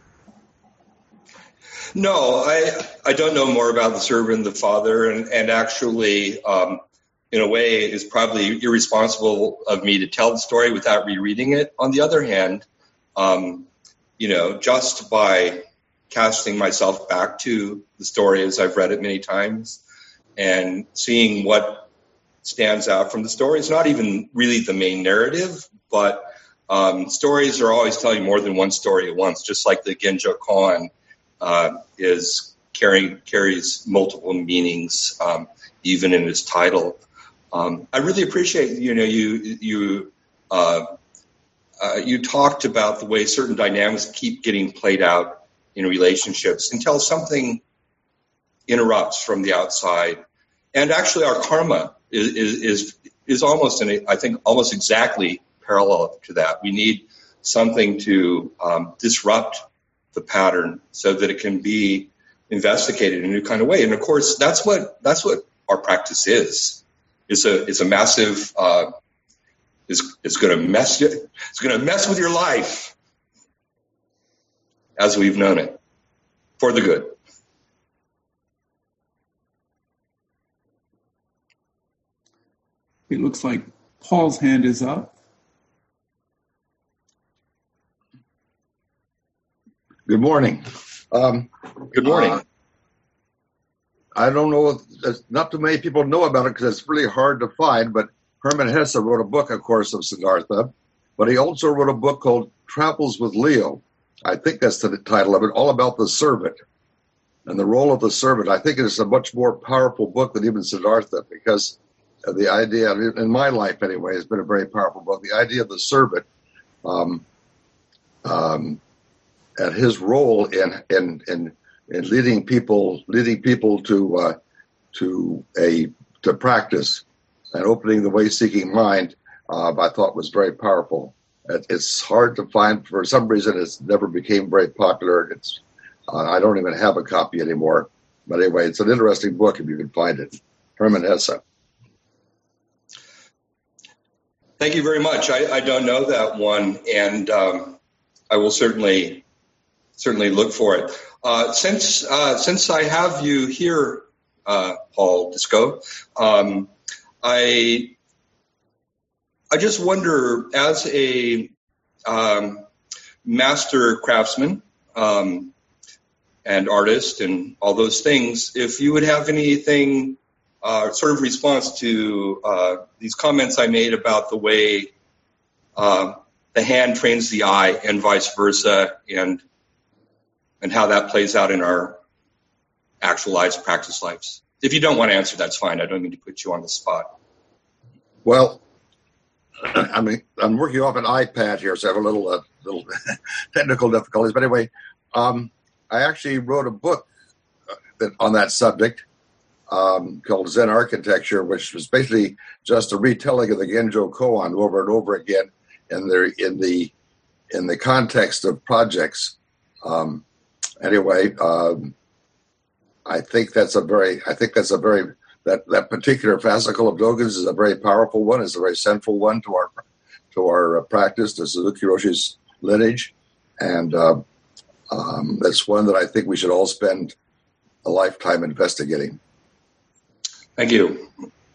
B: No, I I don't know more about the servant and the father, and, and actually, um, in a way, it's probably irresponsible of me to tell the story without rereading it. On the other hand, um, you know, just by casting myself back to the story as I've read it many times and seeing what stands out from the story. It's not even really the main narrative, but um, stories are always telling more than one story at once, just like the Genjo Koan uh, is carrying carries multiple meanings, um, even in its title. Um, I really appreciate, you know, you you uh, uh, you talked about the way certain dynamics keep getting played out in relationships until something interrupts from the outside. And actually our karma is is is, is almost, in a, I think, almost exactly parallel to that. We need something to um, disrupt the pattern so that it can be investigated in a new kind of way. And of course, that's what that's what our practice is. It's a it's a massive. Uh, it's it's going to mess you. It's going to mess with your life as we've known it, for the good.
C: It looks like Paul's hand is up.
E: Good morning. Um,
B: Good morning.
E: Uh, I don't know, if, not too many people know about it because it's really hard to find, but Hermann Hesse wrote a book, of course, of Siddhartha, but he also wrote a book called Travels with Leo. I think that's the title of it, all about the servant and the role of the servant. I think it is a much more powerful book than even Siddhartha, because the idea, in my life anyway, has been a very powerful book. The idea of the servant um, um, and his role in in in, in leading people, leading people to uh, to a to practice and opening the way-seeking mind, uh, I thought was very powerful. It's hard to find. For some reason, it never became very popular. It's uh, I don't even have a copy anymore. But anyway, it's an interesting book if you can find it. Hermann Hesse.
B: Thank you very much. I, I don't know that one, and um, I will certainly certainly look for it. Uh, since uh, since I have you here, uh, Paul Disco, um, I I just wonder, as a um, master craftsman um, and artist and all those things, if you would have anything. Uh, sort of response to uh, these comments I made about the way uh, the hand trains the eye and vice versa, and and how that plays out in our actual lives, practice lives. If you don't want to answer, that's fine. I don't mean to put you on the spot.
E: Well, I mean, I'm working off an iPad here, so I have a little uh, little technical difficulties. But anyway, um, I actually wrote a book that, on that subject. Um, called Zen Architecture, which was basically just a retelling of the Genjo Koan over and over again in the in the in the context of projects. Um, anyway, um, I think that's a very I think that's a very that, that particular fascicle of Dogen's is a very powerful one. It's a very central one to our to our uh, practice, to Suzuki Roshi's lineage, and uh, um, that's one that I think we should all spend a lifetime investigating.
B: Thank you.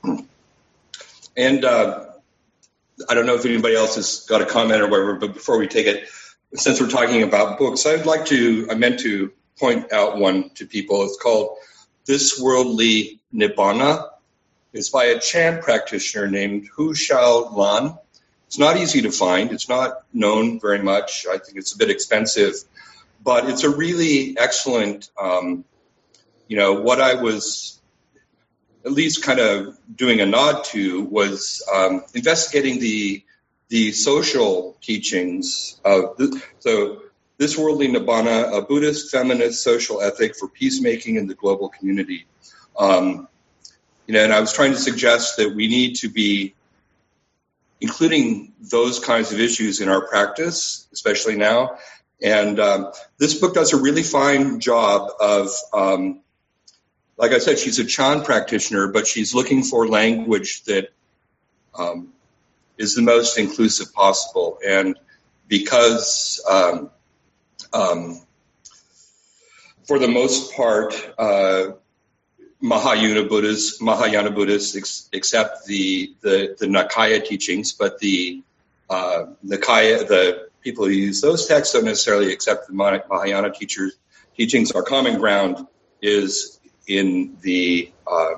B: And uh, I don't know if anybody else has got a comment or whatever, but before we take it, since we're talking about books, I'd like to, I meant to point out one to people. It's called This Worldly Nibbana. It's by a Chan practitioner named Hu Xiao Lan. It's not easy to find. It's not known very much. I think it's a bit expensive, but it's a really excellent, um, you know, what I was at least kind of doing a nod to was um, investigating the the social teachings of the, so This Worldly Nibbana, a Buddhist feminist social ethic for peacemaking in the global community. Um, you know, and I was trying to suggest that we need to be including those kinds of issues in our practice, especially now. And um, this book does a really fine job of um, like I said, she's a Chan practitioner, but she's looking for language that um, is the most inclusive possible. And because, um, um, for the most part, uh, Mahayana Buddhists, Mahayana Buddhists ex- accept the, the the Nikaya teachings, but the uh, Nikaya, the people who use those texts don't necessarily accept the Mahayana teachers teachings. Our common ground is in the uh,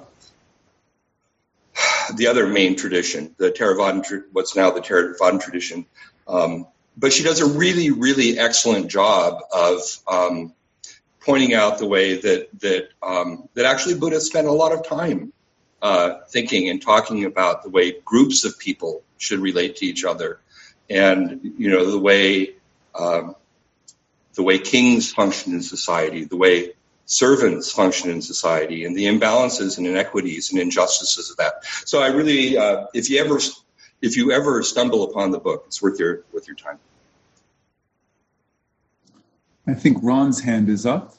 B: the other main tradition, the Theravadan, what's now the Theravadan tradition. Um, but she does a really, really excellent job of um, pointing out the way that that um, that actually Buddhists spend a lot of time uh, thinking and talking about the way groups of people should relate to each other, and you know the way um, the way kings function in society, the way servants function in society, and the imbalances and inequities and injustices of that. So I really, uh, if you ever, if you ever stumble upon the book, it's worth your worth your time.
C: I think Ron's hand is up.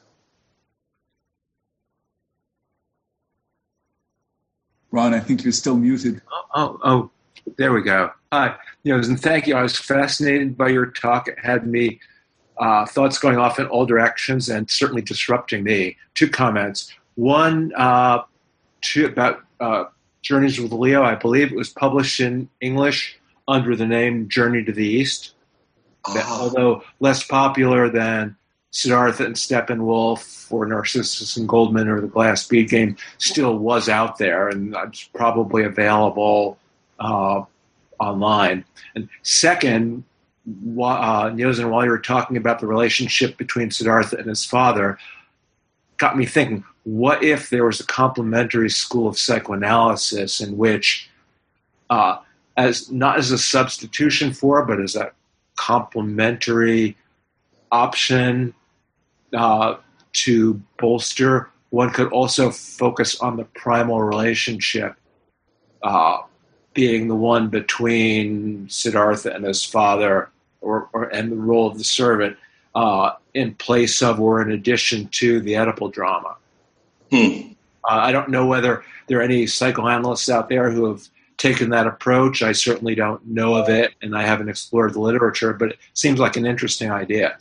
C: Ron, I think you're still muted.
F: Oh, oh, oh there we go. Hi, you know, and thank you. I was fascinated by your talk. It had me. Uh, thoughts going off in all directions and certainly disrupting me. Two comments. One, uh, two, about uh, Journeys with Leo. I believe it was published in English under the name Journey to the East. That,
B: Ah.
F: although less popular than Siddhartha and Steppenwolf or Narcissus and Goldman or the Glass Bead Game, still was out there, and it's probably available uh, online. And second, uh, Nyozen, while you were talking about the relationship between Siddhartha and his father, got me thinking, what if there was a complementary school of psychoanalysis in which, uh, as not as a substitution for, but as a complementary option uh, to bolster, one could also focus on the primal relationship uh, being the one between Siddhartha and his father, or, or and the role of the servant uh, in place of or in addition to the Oedipal drama.
B: Hmm.
F: Uh, I don't know whether there are any psychoanalysts out there who have taken that approach. I certainly don't know of it, and I haven't explored the literature, but it seems like an interesting idea.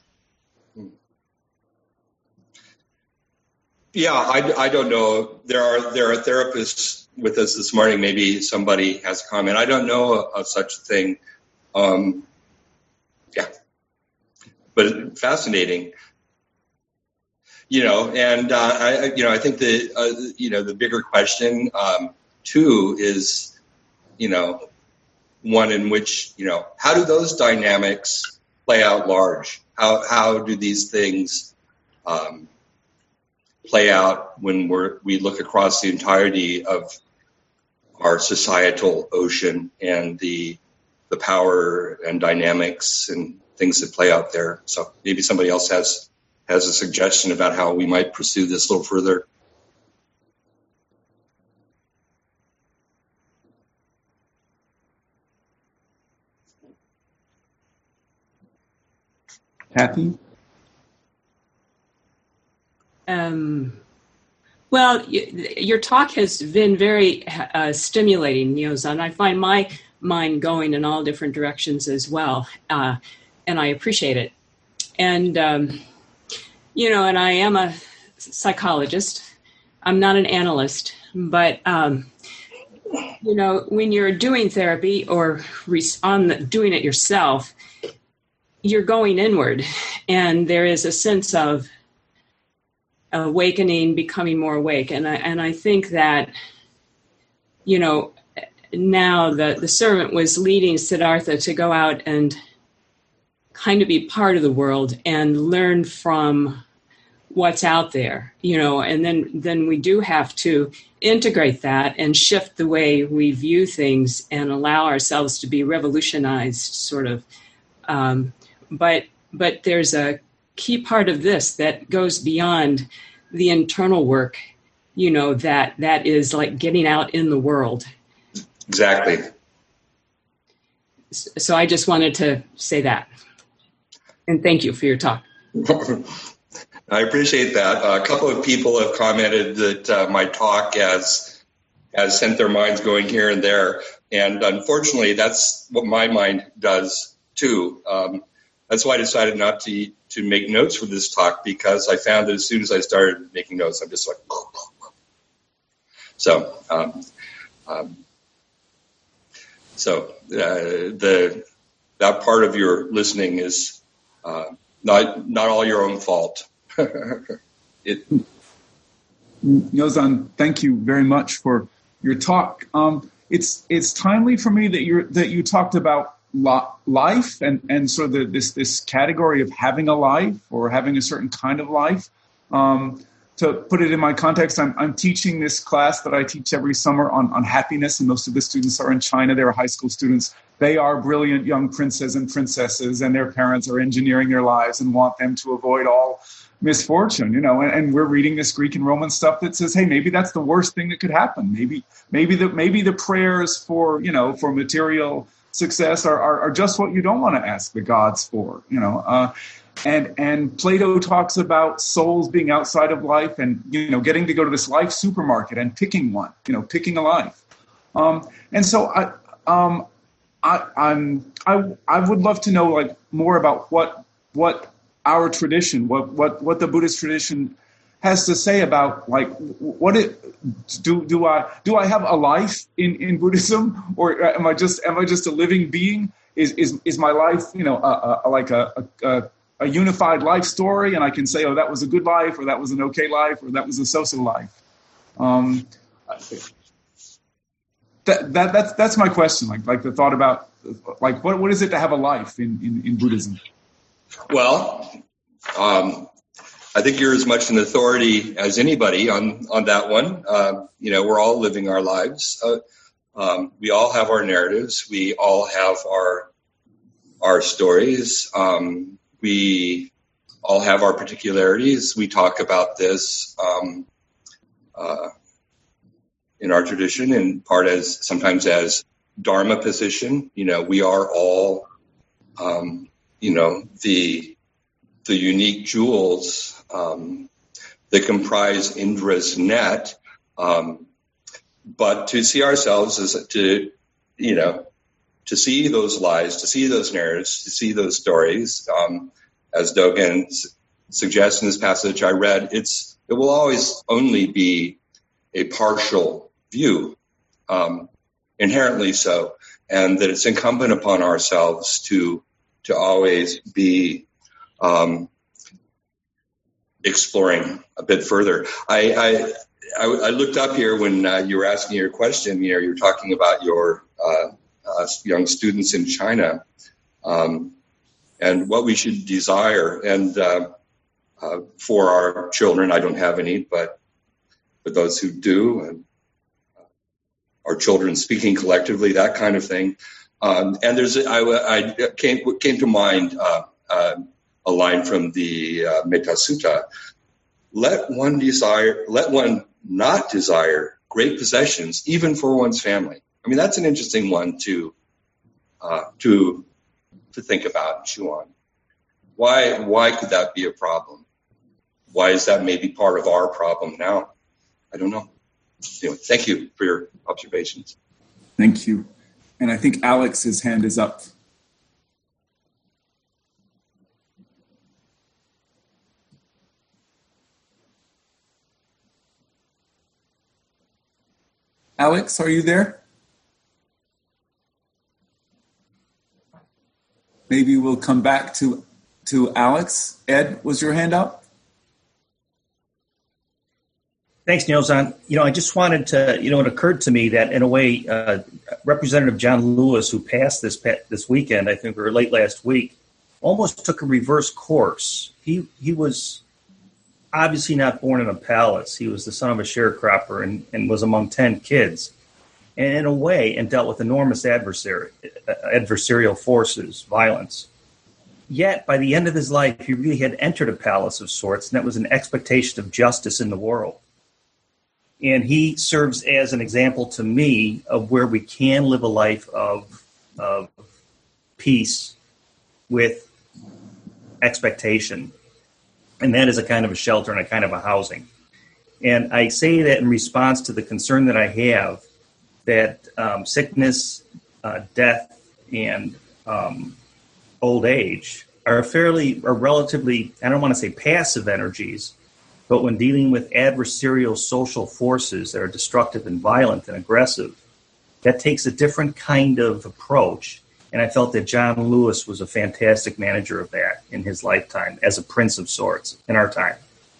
B: Yeah, I, I don't know. There are there are therapists with us this morning. Maybe somebody has a comment. I don't know of, of such a thing. Um, yeah, but fascinating. You know, and uh, I, you know, I think the uh, you know the bigger question um, too is, you know, one in which, you know, how do those dynamics play out large? How how do these things um, play out when we're we look across the entirety of our societal ocean and the the power and dynamics and things that play out there? So maybe somebody else has has a suggestion about how we might pursue this a little further.
C: Kathy?
G: Um, well, y- your talk has been very uh, stimulating, Nyozen. I find my mind going in all different directions as well, uh, and I appreciate it. And, um, you know, and I am a psychologist. I'm not an analyst, but, um, you know, when you're doing therapy or res- on the, doing it yourself, you're going inward, and there is a sense of awakening, becoming more awake. And I, and I think that, you know, now the, the servant was leading Siddhartha to go out and kind of be part of the world and learn from what's out there, you know, and then, then we do have to integrate that and shift the way we view things and allow ourselves to be revolutionized, sort of. Um, but but there's a key part of this that goes beyond the internal work, you know, that that is like getting out in the world.
B: Exactly.
G: So I just wanted to say that. And thank you for your talk.
B: I appreciate that. Uh, a couple of people have commented that uh, my talk has has sent their minds going here and there, and unfortunately, that's what my mind does too. Um, that's why I decided not to to make notes for this talk, because I found that as soon as I started making notes, I'm just like, so. Um, um, so uh, the that part of your listening is uh, not not all your own fault. it,
C: Nyozen, thank you very much for your talk. Um, it's it's timely for me that you that you talked about lo- life and, and sort of the, this this category of having a life or having a certain kind of life. Um, to put it in my context, I'm I'm teaching this class that I teach every summer on, on happiness, and most of the students are in China. They're high school students. They are brilliant young princes and princesses, and their parents are engineering their lives and want them to avoid all misfortune, you know, and, and we're reading this Greek and Roman stuff that says, hey, maybe that's the worst thing that could happen. Maybe, maybe the maybe the prayers for, you know, for material success are are, are just what you don't want to ask the gods for, you know. Uh, and and Plato talks about souls being outside of life, and you know, getting to go to this life supermarket and picking one, you know, picking a life. Um, and so I um I I'm I I would love to know like more about what what. our tradition, what, what, what the Buddhist tradition has to say about like what it do do I do I have a life in, in Buddhism, or am I just am I just a living being? Is is is my life, you know, a, a, like a, a a unified life story, and I can say, oh, that was a good life, or that was an okay life, or that was a so-so life. Um, that that that's that's my question. Like like the thought about like what what is it to have a life in in, in Buddhism? Well.
B: Um, I think you're as much an authority as anybody on, on that one. Uh, you know, we're all living our lives. Uh, um, we all have our narratives. We all have our our stories. Um, we all have our particularities. We talk about this um, uh, in our tradition, in part as sometimes as Dharma position. You know, we are all, um, you know, the the unique jewels um, that comprise Indra's net, um, but to see ourselves as to, you know, to see those lies, to see those narratives, to see those stories, um, as Dogen s- suggests in this passage I read, it's it will always only be a partial view, um, inherently so, and that it's incumbent upon ourselves to to always be Um, exploring a bit further. I, I, I, I looked up here when uh, you were asking your question. You know, you were talking about your uh, uh, young students in China um, and what we should desire. And uh, uh, for our children, I don't have any, but for those who do, and our children speaking collectively, that kind of thing. Um, and there's, I, I came came to mind. Uh, uh, A line from the uh, Metta Sutta: "Let one desire, let one not desire great possessions, even for one's family." I mean, that's an interesting one to uh, to to think about and chew on. Why why could that be a problem? Why is that maybe part of our problem now? I don't know. Anyway, thank you for your observations.
C: Thank you, and I think Alex's hand is up. Alex, are you there? Maybe we'll come back to to Alex. Ed, was your hand up?
H: Thanks, Nielsen. You know, I just wanted to, you know, it occurred to me that in a way, uh, Representative John Lewis, who passed this this weekend, I think, or late last week, almost took a reverse course. He he was obviously not born in a palace. He was the son of a sharecropper and, and was among ten kids. And in a way, and dealt with enormous adversary, adversarial forces, violence. Yet, by the end of his life, he really had entered a palace of sorts, and that was an expectation of justice in the world. And he serves as an example to me of where we can live a life of, of peace with expectation. And that is a kind of a shelter and a kind of a housing. And I say that in response to the concern that I have that um, sickness, uh, death, and um, old age are fairly, are relatively, I don't want to say passive energies, but when dealing with adversarial social forces that are destructive and violent and aggressive, that takes a different kind of approach. And I felt that John Lewis was a fantastic manager of that in his lifetime as a prince of sorts in our time.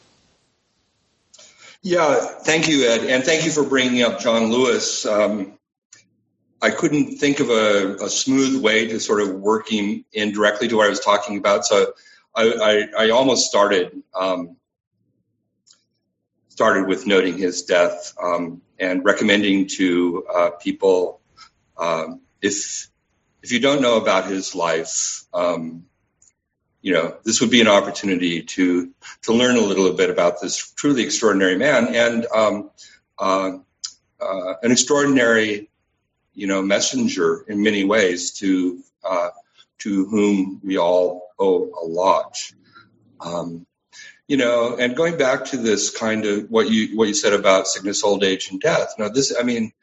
B: Yeah, thank you, Ed. And thank you for bringing up John Lewis. Um, I couldn't think of a, a smooth way to sort of work him in directly to what I was talking about. So I, I, I almost started um, started with noting his death um, and recommending to uh, people, um, if if you don't know about his life, um, you know, this would be an opportunity to to learn a little bit about this truly extraordinary man and um, uh, uh, an extraordinary, you know, messenger in many ways to uh, to whom we all owe a lot. Um, you know, and going back to this kind of what you what you said about sickness, old age, and death. Now, this, I mean,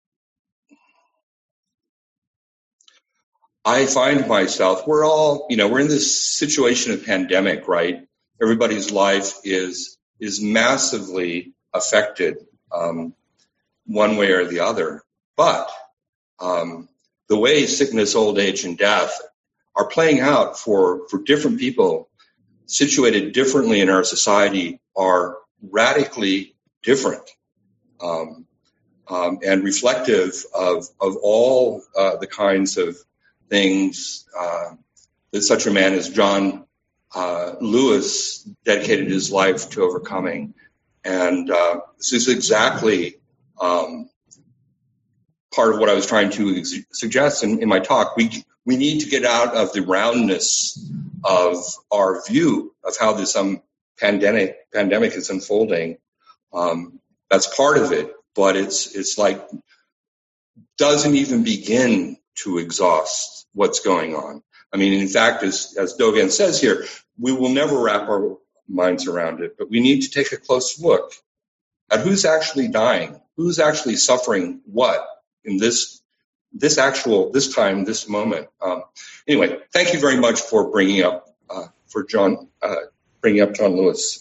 B: I find myself, we're all, you know, we're in this situation of pandemic, right? Everybody's life is is massively affected um, one way or the other. But um, the way sickness, old age, and death are playing out for, for different people situated differently in our society are radically different um, um, and reflective of, of all uh, the kinds of things uh, that such a man as John uh, Lewis dedicated his life to overcoming. And uh, this is exactly um, part of what I was trying to ex- suggest in, in my talk. We we need to get out of the roundness of our view of how this um, pandemic pandemic is unfolding. Um, that's part of it, but it's it's like doesn't even begin to exhaust what's going on. I mean, in fact, as as Dogen says here, we will never wrap our minds around it, but we need to take a close look at who's actually dying, who's actually suffering what in this this actual this time, this moment. Um, anyway, thank you very much for bringing up uh, for John uh, bringing up John Lewis.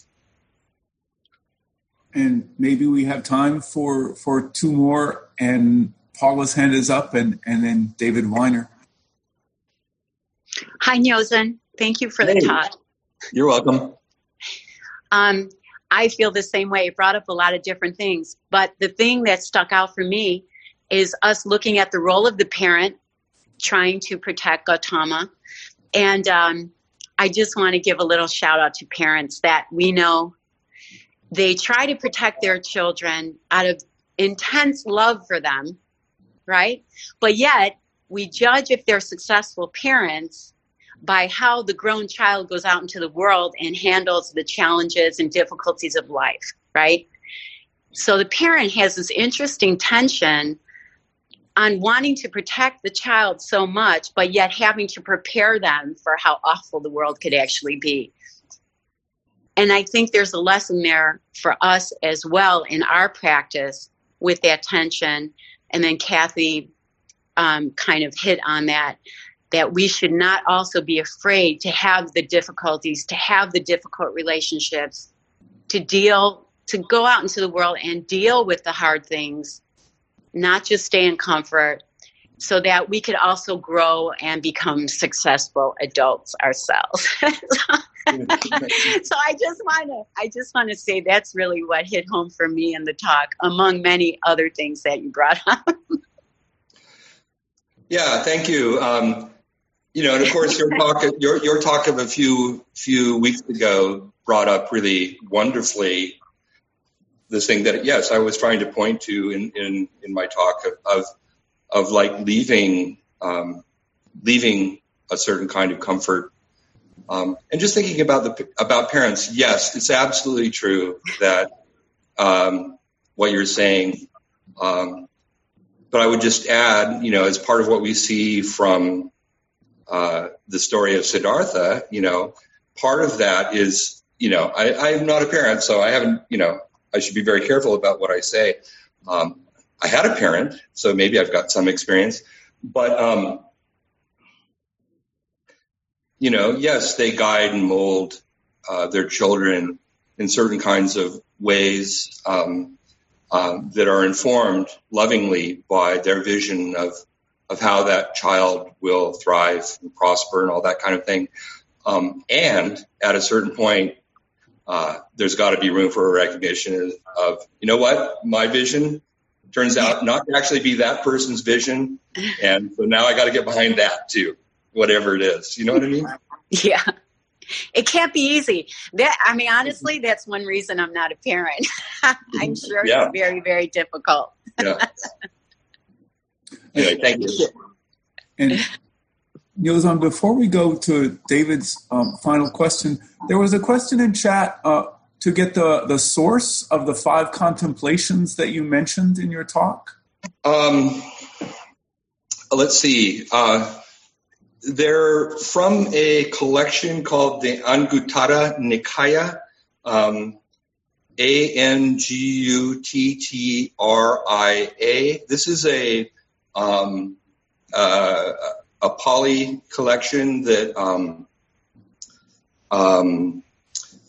C: And maybe we have time for for two more. And Paula's hand is up, and and then David Weiner.
I: Hi, Nyozen. Thank you for the
B: Hey.
I: talk.
B: You're welcome.
I: Um, I feel the same way. It brought up a lot of different things. But the thing that stuck out for me is us looking at the role of the parent trying to protect Gautama. And um, I just want to give a little shout out to parents that we know they try to protect their children out of intense love for them, right? But yet we judge if they're successful parents by how the grown child goes out into the world and handles the challenges and difficulties of life, right? So the parent has this interesting tension on wanting to protect the child so much, but yet having to prepare them for how awful the world could actually be. And I think there's a lesson there for us as well in our practice with that tension. And then Kathy um, kind of hit on that, that we should not also be afraid to have the difficulties, to have the difficult relationships, to deal, to go out into the world and deal with the hard things, not just stay in comfort, so that we could also grow and become successful adults ourselves. so, so I just want to, I just want to say that's really what hit home for me in the talk, among many other things that you brought up.
B: Yeah, thank you. Um, you know, and of course, your talk, your your talk of a few few weeks ago brought up really wonderfully this thing that, yes, I was trying to point to in in, in my talk of, of of like leaving um, leaving a certain kind of comfort, um, and just thinking about the about parents. Yes, it's absolutely true that um, what you're saying. Um, but I would just add, you know, as part of what we see from uh, the story of Siddhartha, you know, part of that is, you know, I, I'm not a parent, so I haven't, you know, I should be very careful about what I say. Um, I had a parent, so maybe I've got some experience, but, um, you know, yes, they guide and mold uh, their children in certain kinds of ways um, um, that are informed lovingly by their vision of, of how that child will thrive and prosper and all that kind of thing. Um, and at a certain point, uh, there's got to be room for a recognition of, of, you know what, my vision turns out not to actually be that person's vision. And so now I got to get behind that too, whatever it is. You know what I mean?
I: Yeah. It can't be easy. That I mean, honestly, that's one reason I'm not a parent. I'm sure
B: Yeah.
I: it's very, very difficult.
B: Yeah. Anyway, thank you.
C: And Nyozen, before we go to David's um, final question, there was a question in chat uh, to get the, the source of the five contemplations that you mentioned in your talk.
B: Um, let's see. Uh, they're from a collection called the Anguttara Nikaya, um, A N G U T T R I A. This is a um, uh, a Pali collection that um, um,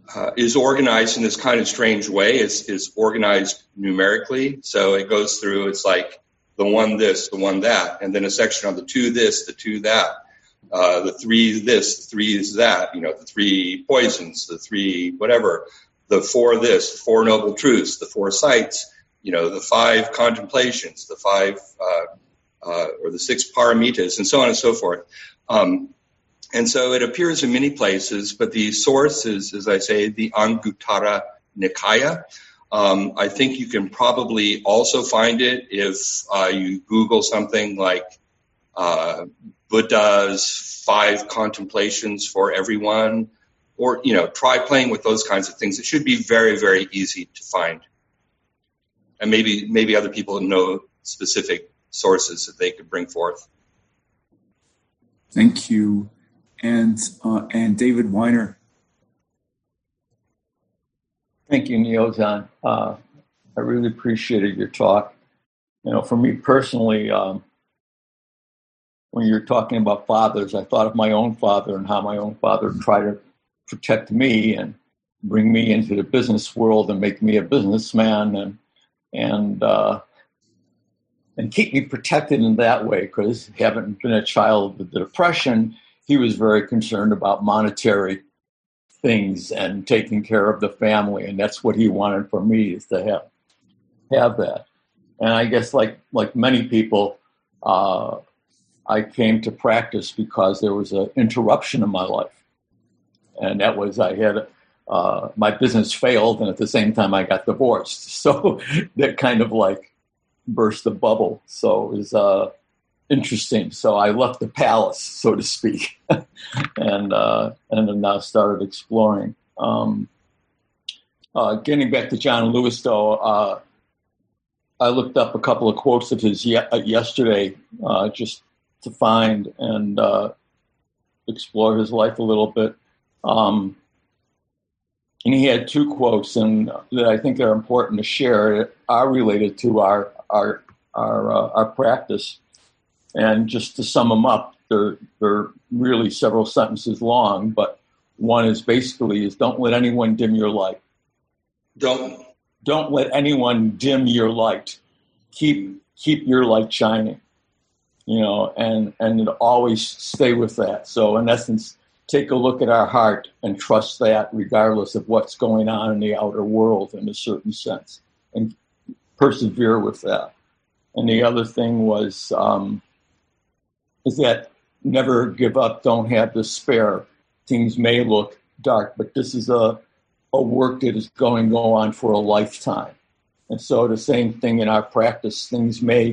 B: uh, is organized in this kind of strange way. It's, it's organized numerically. So it goes through, it's like the one this, the one that, and then a section on the two this, the two that, uh, the three this, the three is that, you know, the three poisons, the three whatever, the four this, the four noble truths, the four sights, you know, the five contemplations, the five, uh, uh, or the six paramitas, and so on and so forth. Um, and so it appears in many places, but the source is, as I say, the Anguttara Nikaya. Um, I think you can probably also find it if uh, you Google something like uh, Buddha's five contemplations for everyone, or, you know, try playing with those kinds of things. It should be very, very easy to find. And maybe maybe other people know specific sources that they could bring forth.
C: Thank you. And uh, and David Weiner.
J: Thank you, Neozan. Uh, I really appreciated your talk. You know, for me personally, um, when you're talking about fathers, I thought of my own father and how my own father tried to protect me and bring me into the business world and make me a businessman and and uh, and keep me protected in that way, because having been a child with the Depression, he was very concerned about monetary things and taking care of the family, and that's what he wanted for me, is to have have that. And I guess like like many people, uh, I came to practice because there was an interruption in my life, and that was I had uh, my business failed, and at the same time I got divorced. So that kind of like burst the bubble. So it was uh, interesting. So I left the palace, so to speak, and uh, and then now started exploring. Um, uh, getting back to John Lewis, though, uh, I looked up a couple of quotes of his ye- yesterday uh, just to find and uh, explore his life a little bit. Um, and he had two quotes, and that I think are important to share, are related to our our our, uh, our practice. And just to sum them up, they're they're really several sentences long, but one is basically is don't let anyone dim your light.
B: Don't
J: don't let anyone dim your light. Keep keep your light shining. You know, and and always stay with that. So in essence, take a look at our heart and trust that, regardless of what's going on in the outer world, in a certain sense, and persevere with that. And the other thing was um, is that never give up, don't have despair. Things may look dark, but this is a a work that is going to go on for a lifetime. And so the same thing in our practice, things may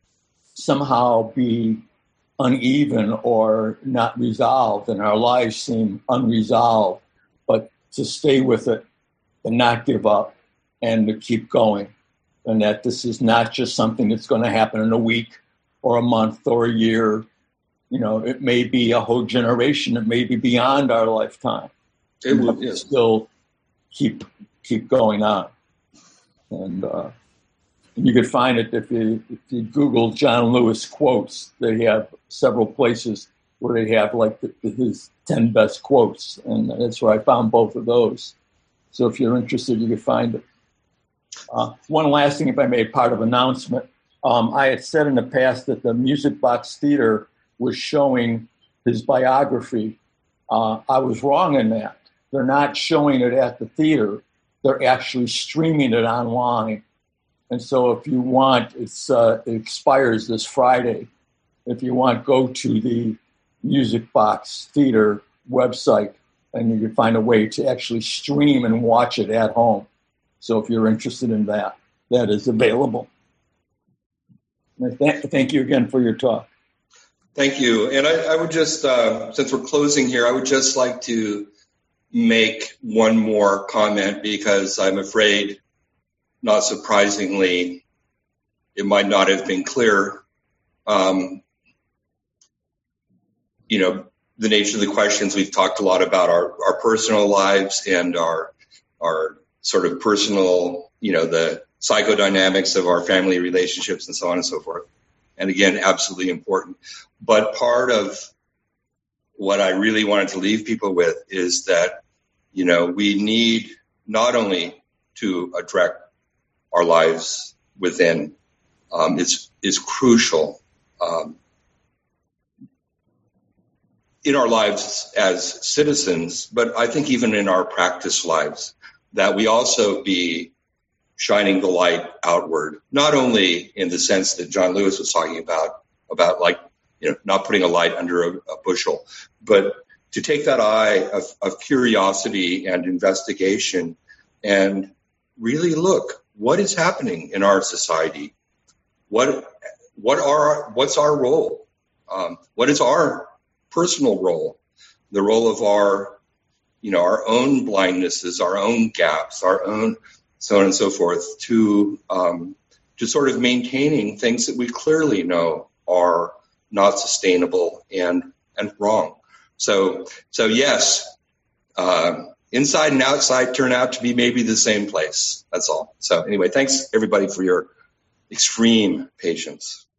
J: somehow be uneven or not resolved, and our lives seem unresolved, but to stay with it and not give up and to keep going. And that this is not just something that's going to happen in a week or a month or a year. You know, it may be a whole generation. It may be beyond our lifetime.
B: It will, yes.
J: Still keep keep going on. And uh, you could find it if you, if you Google John Lewis quotes. They have several places where they have like the, his ten best quotes, and that's where I found both of those. So if you're interested, you can find it. Uh, one last thing, if I may, part of announcement. Um, I had said in the past that the Music Box Theater was showing his biography. Uh, I was wrong in that. They're not showing it at the theater. They're actually streaming it online. And so if you want, it's uh, it expires this Friday. If you want, go to the Music Box Theater website, and you can find a way to actually stream and watch it at home. So if you're interested in that, that is available. Th- thank you again for your talk.
B: Thank you. And I, I would just, uh, since we're closing here, I would just like to make one more comment, because I'm afraid, not surprisingly, it might not have been clear. Um, you know, the nature of the questions, we've talked a lot about our, our personal lives and our our sort of personal, you know, the psychodynamics of our family relationships and so on and so forth. And again, absolutely important. But part of what I really wanted to leave people with is that You know, we need not only to address our lives within, um, it's, is crucial um, in our lives as citizens, but I think even in our practice lives, that we also be shining the light outward, not only in the sense that John Lewis was talking about, about like, you know, not putting a light under a, a bushel, but to take that eye of, of curiosity and investigation and really look, what is happening in our society? What, what are, what's our role? Um, what is our personal role? The role of our, you know, our own blindnesses, our own gaps, our own so on and so forth, to um, to sort of maintaining things that we clearly know are not sustainable and and wrong. So so yes, uh, inside and outside turn out to be maybe the same place. That's all. So anyway, thanks everybody for your extreme patience.